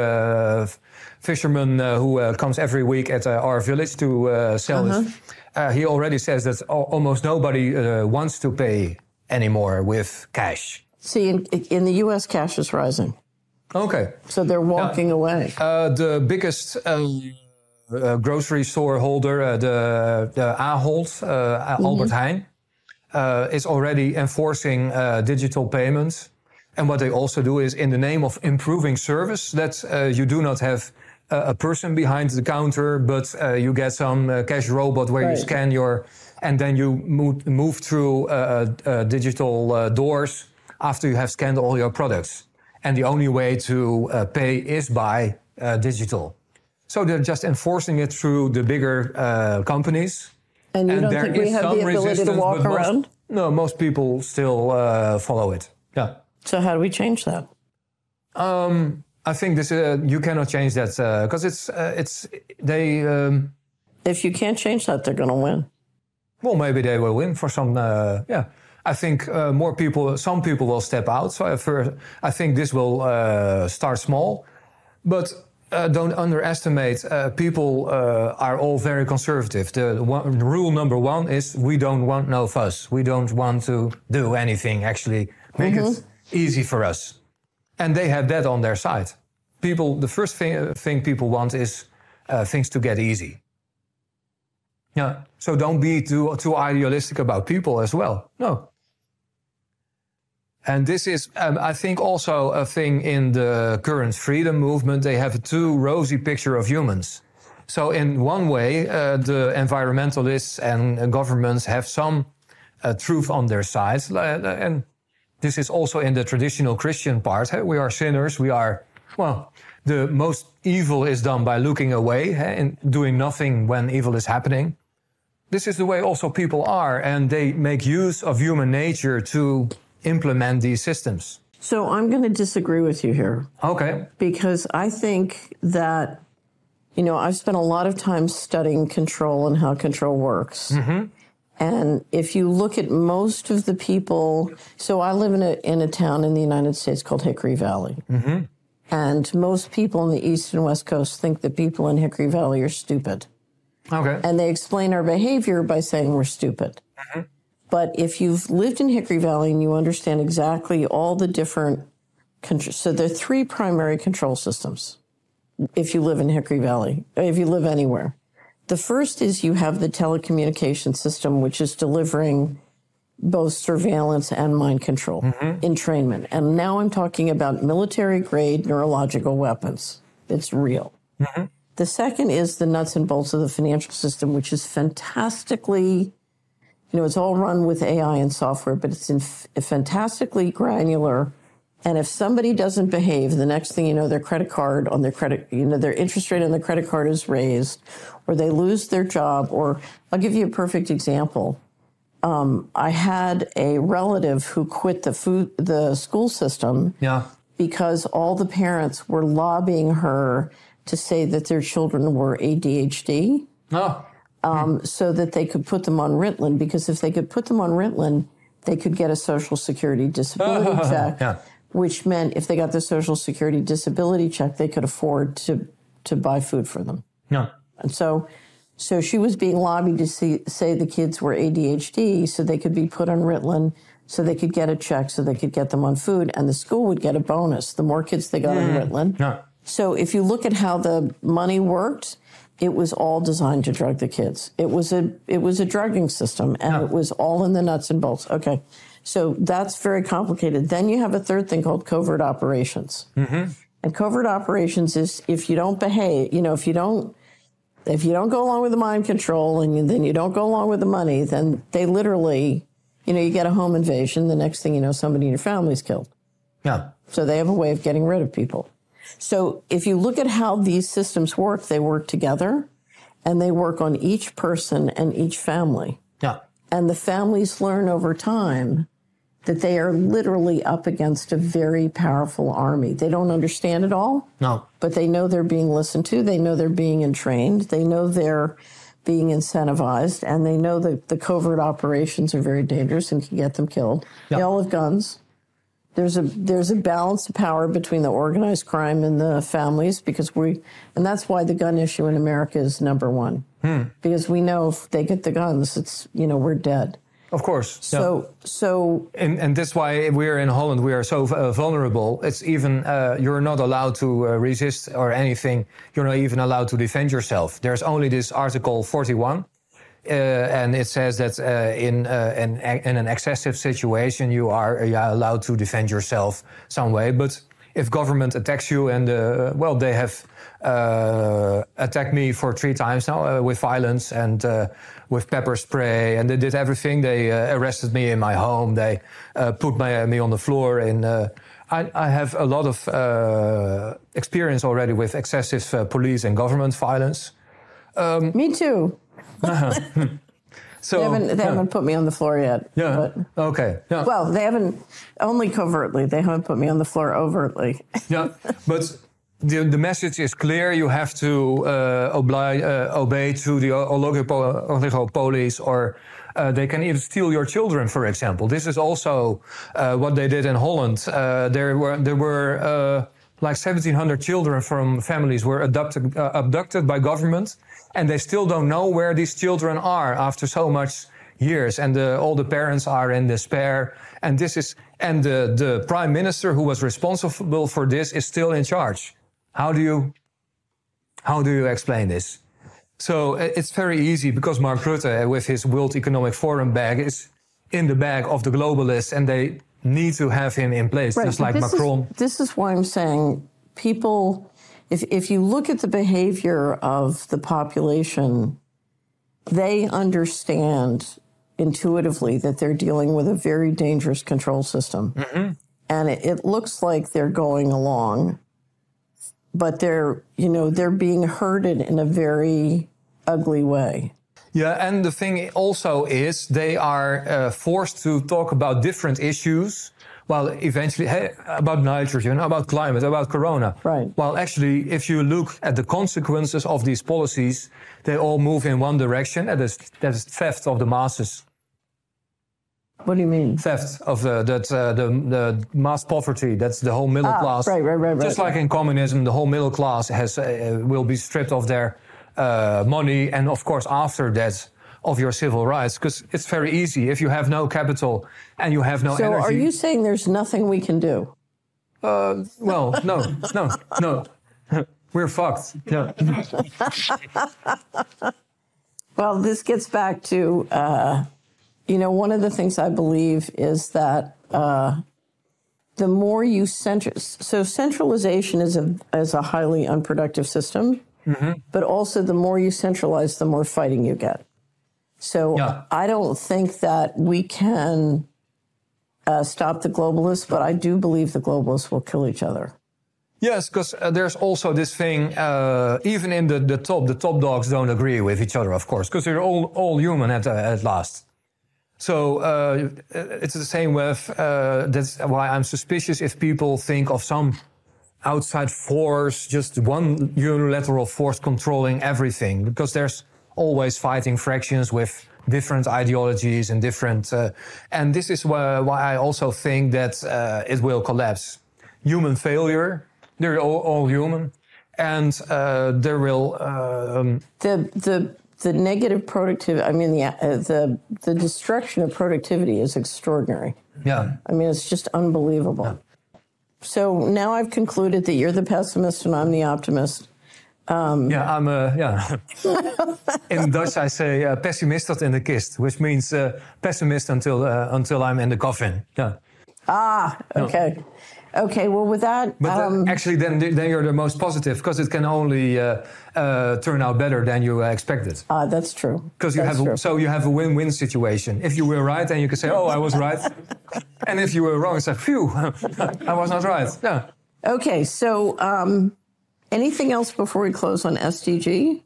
fisherman who comes every week at our village to sell his, he already says that almost nobody wants to pay anymore with cash. See, in the U.S., cash is rising. Okay. So they're walking away. The biggest grocery store holder, the Ahold, Albert Heijn, is already enforcing digital payments. And what they also do is, in the name of improving service, that you do not have a person behind the counter, but you get some cash robot where you scan and then you move through digital doors after you have scanned all your products. And the only way to pay is by digital. So they're just enforcing it through the bigger companies. And you don't think we have the ability to walk around? Most people still follow it. Yeah. So how do we change that? I think this you cannot change that because they. If you can't change that, they're going to win. Well, maybe they will win for some. I think some people will step out. So I think this will start small, but don't underestimate. People are all very conservative. Rule number one is we don't want no fuss. We don't want to do anything. Actually, make it easy for us, and they have that on their side. The first thing people want is things to get easy. Yeah. So don't be too idealistic about people as well. No. And this is, I think, also a thing in the current freedom movement. They have a too rosy picture of humans. So in one way, the environmentalists and governments have some truth on their side. And this is also in the traditional Christian part. We are sinners. We are, the most evil is done by looking away and doing nothing when evil is happening. This is the way also people are, and they make use of human nature to implement these systems. So I'm going to disagree with you here. Okay. Because I think that, I've spent a lot of time studying control and how control works. Mm-hmm. And if you look at most of the people, so I live in a town in the United States called Hickory Valley. Mm-hmm. And most people on the East and West Coast think that people in Hickory Valley are stupid. Okay. And they explain our behavior by saying we're stupid. Mm-hmm. But if you've lived in Hickory Valley and you understand exactly all the different so there are three primary control systems if you live in Hickory Valley, if you live anywhere. The first is you have the telecommunication system, which is delivering both surveillance and mind control, entrainment. And now I'm talking about military-grade neurological weapons. It's real. Mm-hmm. The second is the nuts and bolts of the financial system, which is fantastically, it's all run with AI and software, but it's fantastically granular. And if somebody doesn't behave, the next thing you know, their credit card on their credit, their interest rate on their credit card is raised, or they lose their job. Or I'll give you a perfect example. I had a relative who quit the school system because all the parents were lobbying her to say that their children were ADHD, so that they could put them on Ritalin, because if they could put them on Ritalin, they could get a Social Security disability check, which meant if they got the Social Security disability check, they could afford to buy food for them. Yeah. And so she was being lobbied to say the kids were ADHD so they could be put on Ritalin, so they could get a check, so they could get them on food, and the school would get a bonus the more kids they got on Ritalin. Yeah. So if you look at how the money worked, it was all designed to drug the kids. It was a drugging system, and it was all in the nuts and bolts. Okay, so that's very complicated. Then you have a third thing called covert operations. Mm-hmm. And covert operations is if you don't behave, if you don't go along with the mind control and then you don't go along with the money, then they literally, you get a home invasion. The next thing you know, somebody in your family's killed. Yeah. So they have a way of getting rid of people. So if you look at how these systems work, they work together, and they work on each person and each family. Yeah. And the families learn over time that they are literally up against a very powerful army. They don't understand it all. No. But they know they're being listened to. They know they're being entrained. They know they're being incentivized. And they know that the covert operations are very dangerous and can get them killed. Yeah. They all have guns. There's a balance of power between the organized crime and the families, and that's why the gun issue in America is number one. Because we know if they get the guns, it's, we're dead. Of course. So and that's why we're in Holland. We are so vulnerable. It's even you're not allowed to resist or anything. You're not even allowed to defend yourself. There's only this Article 41, and it says that in an excessive situation you are allowed to defend yourself some way. But if government attacks you, and they have attacked me for 3 times now with violence and with pepper spray, and they did everything. They arrested me in my home. They put me on the floor. And I have a lot of experience already with excessive police and government violence. Me too. So they haven't put me on the floor yet. Yeah. But, okay. Yeah. Well, they haven't, only covertly. They haven't put me on the floor overtly. Yeah. But the message is clear. You have to obey to the oligopolies, or they can even steal your children, for example. This is also what they did in Holland. There were like 1,700 children from families were abducted by government, and they still don't know where these children are after so much years, and all the parents are in despair. And the prime minister who was responsible for this is still in charge. How do you explain this? So it's very easy, because Mark Rutte with his World Economic Forum bag is in the bag of the globalists, and they need to have him in place, right, just like Macron. This is why I'm saying people, if you look at the behavior of the population, they understand intuitively that they're dealing with a very dangerous control system. Mm-hmm. And it looks like they're going along, but they're being herded in a very ugly way. Yeah, and the thing also is they are forced to talk about different issues. Well, eventually, about nitrogen, about climate, about corona. Right. Well, actually, if you look at the consequences of these policies, they all move in one direction, and that is theft of the masses. What do you mean? Theft of the mass poverty. That's the whole middle class. Right. Just like in communism, the whole middle class will be stripped of their money, and of course after that of your civil rights, because it's very easy if you have no capital and you have no energy. So are you saying there's nothing we can do? Well, no. We're fucked. Yeah. Well, this gets back to, one of the things I believe is that the more you centralization is a highly unproductive system, mm-hmm. but also the more you centralize, the more fighting you get. So yeah. I don't think that we can stop the globalists, but I do believe the globalists will kill each other. Yes, because there's also this thing, even in the top dogs don't agree with each other, of course, because they're all human at last. So it's the same with, that's why I'm suspicious if people think of some outside force, just one unilateral force controlling everything, because there's always fighting fractions with different ideologies and different... and this is why I also think that it will collapse. Human failure, they're all human, and there will... The negative productivity, I mean, the destruction of productivity is extraordinary. Yeah. I mean, it's just unbelievable. Yeah. So now I've concluded that you're the pessimist and I'm the optimist. I'm in Dutch I say pessimist tot in de kist, which means pessimist until I'm in the coffin. Yeah. Okay. Yeah. Okay, well, with that... But actually, then you're the most positive, because it can only turn out better than you expected. That's true. Because you have a win-win situation. If you were right, then you can say, oh, I was right. And if you were wrong, it's like, phew, I was not right. Yeah. Okay, so anything else before we close on SDG?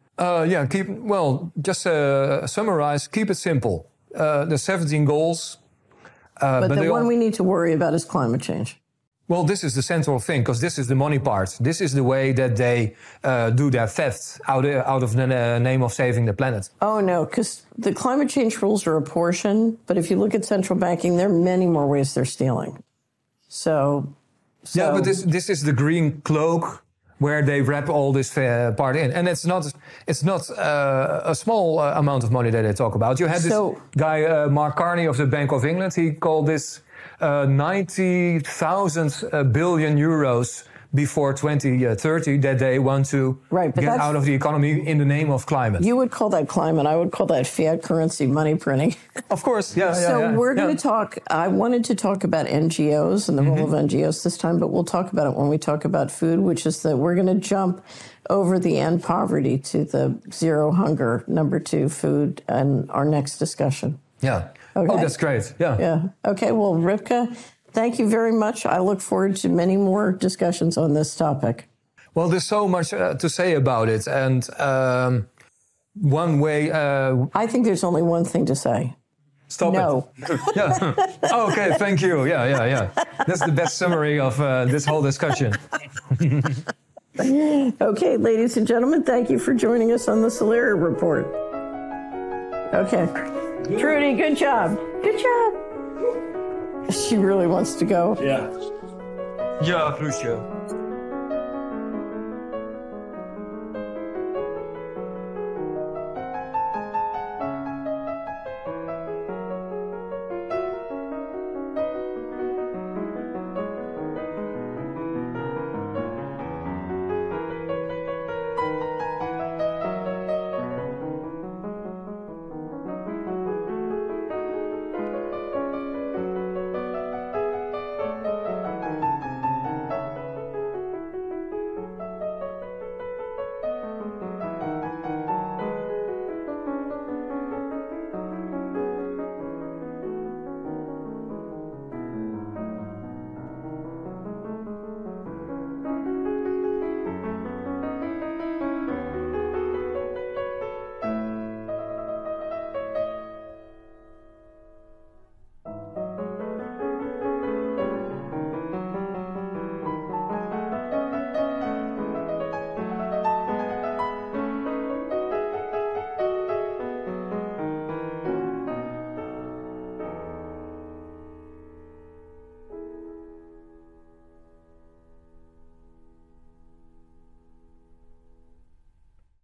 Just summarize, keep it simple. The 17 goals. But the one we need to worry about is climate change. Well, this is the central thing, because this is the money part. This is the way that they do their theft out of the name of saving the planet. Oh, no, because the climate change rules are a portion, but if you look at central banking, there are many more ways they're stealing. So yeah, but this is the green cloak where they wrap all this part in. And it's not a small amount of money that they talk about. You had this guy, Mark Carney of the Bank of England, he called this 90,000 billion euros before 2030 that they want to get out of the economy in the name of climate. You would call that climate. I would call that fiat currency money printing. Of course, yeah. So we're going to talk, I wanted to talk about NGOs and the role of NGOs this time, but we'll talk about it when we talk about food, which is that we're going to jump over the end poverty to the zero hunger, number 2, food, and our next discussion. Yeah. Okay. Oh, that's great. Yeah. Yeah. Okay. Well, Rivka, thank you very much. I look forward to many more discussions on this topic. Well, there's so much to say about it. And one way... I think there's only one thing to say. Stop it. Yeah. Okay, thank you. Yeah. That's the best summary of this whole discussion. Okay, ladies and gentlemen, thank you for joining us on the Solera Report. Okay. Trudy, good job. Good job. She really wants to go. Ja, Lucia.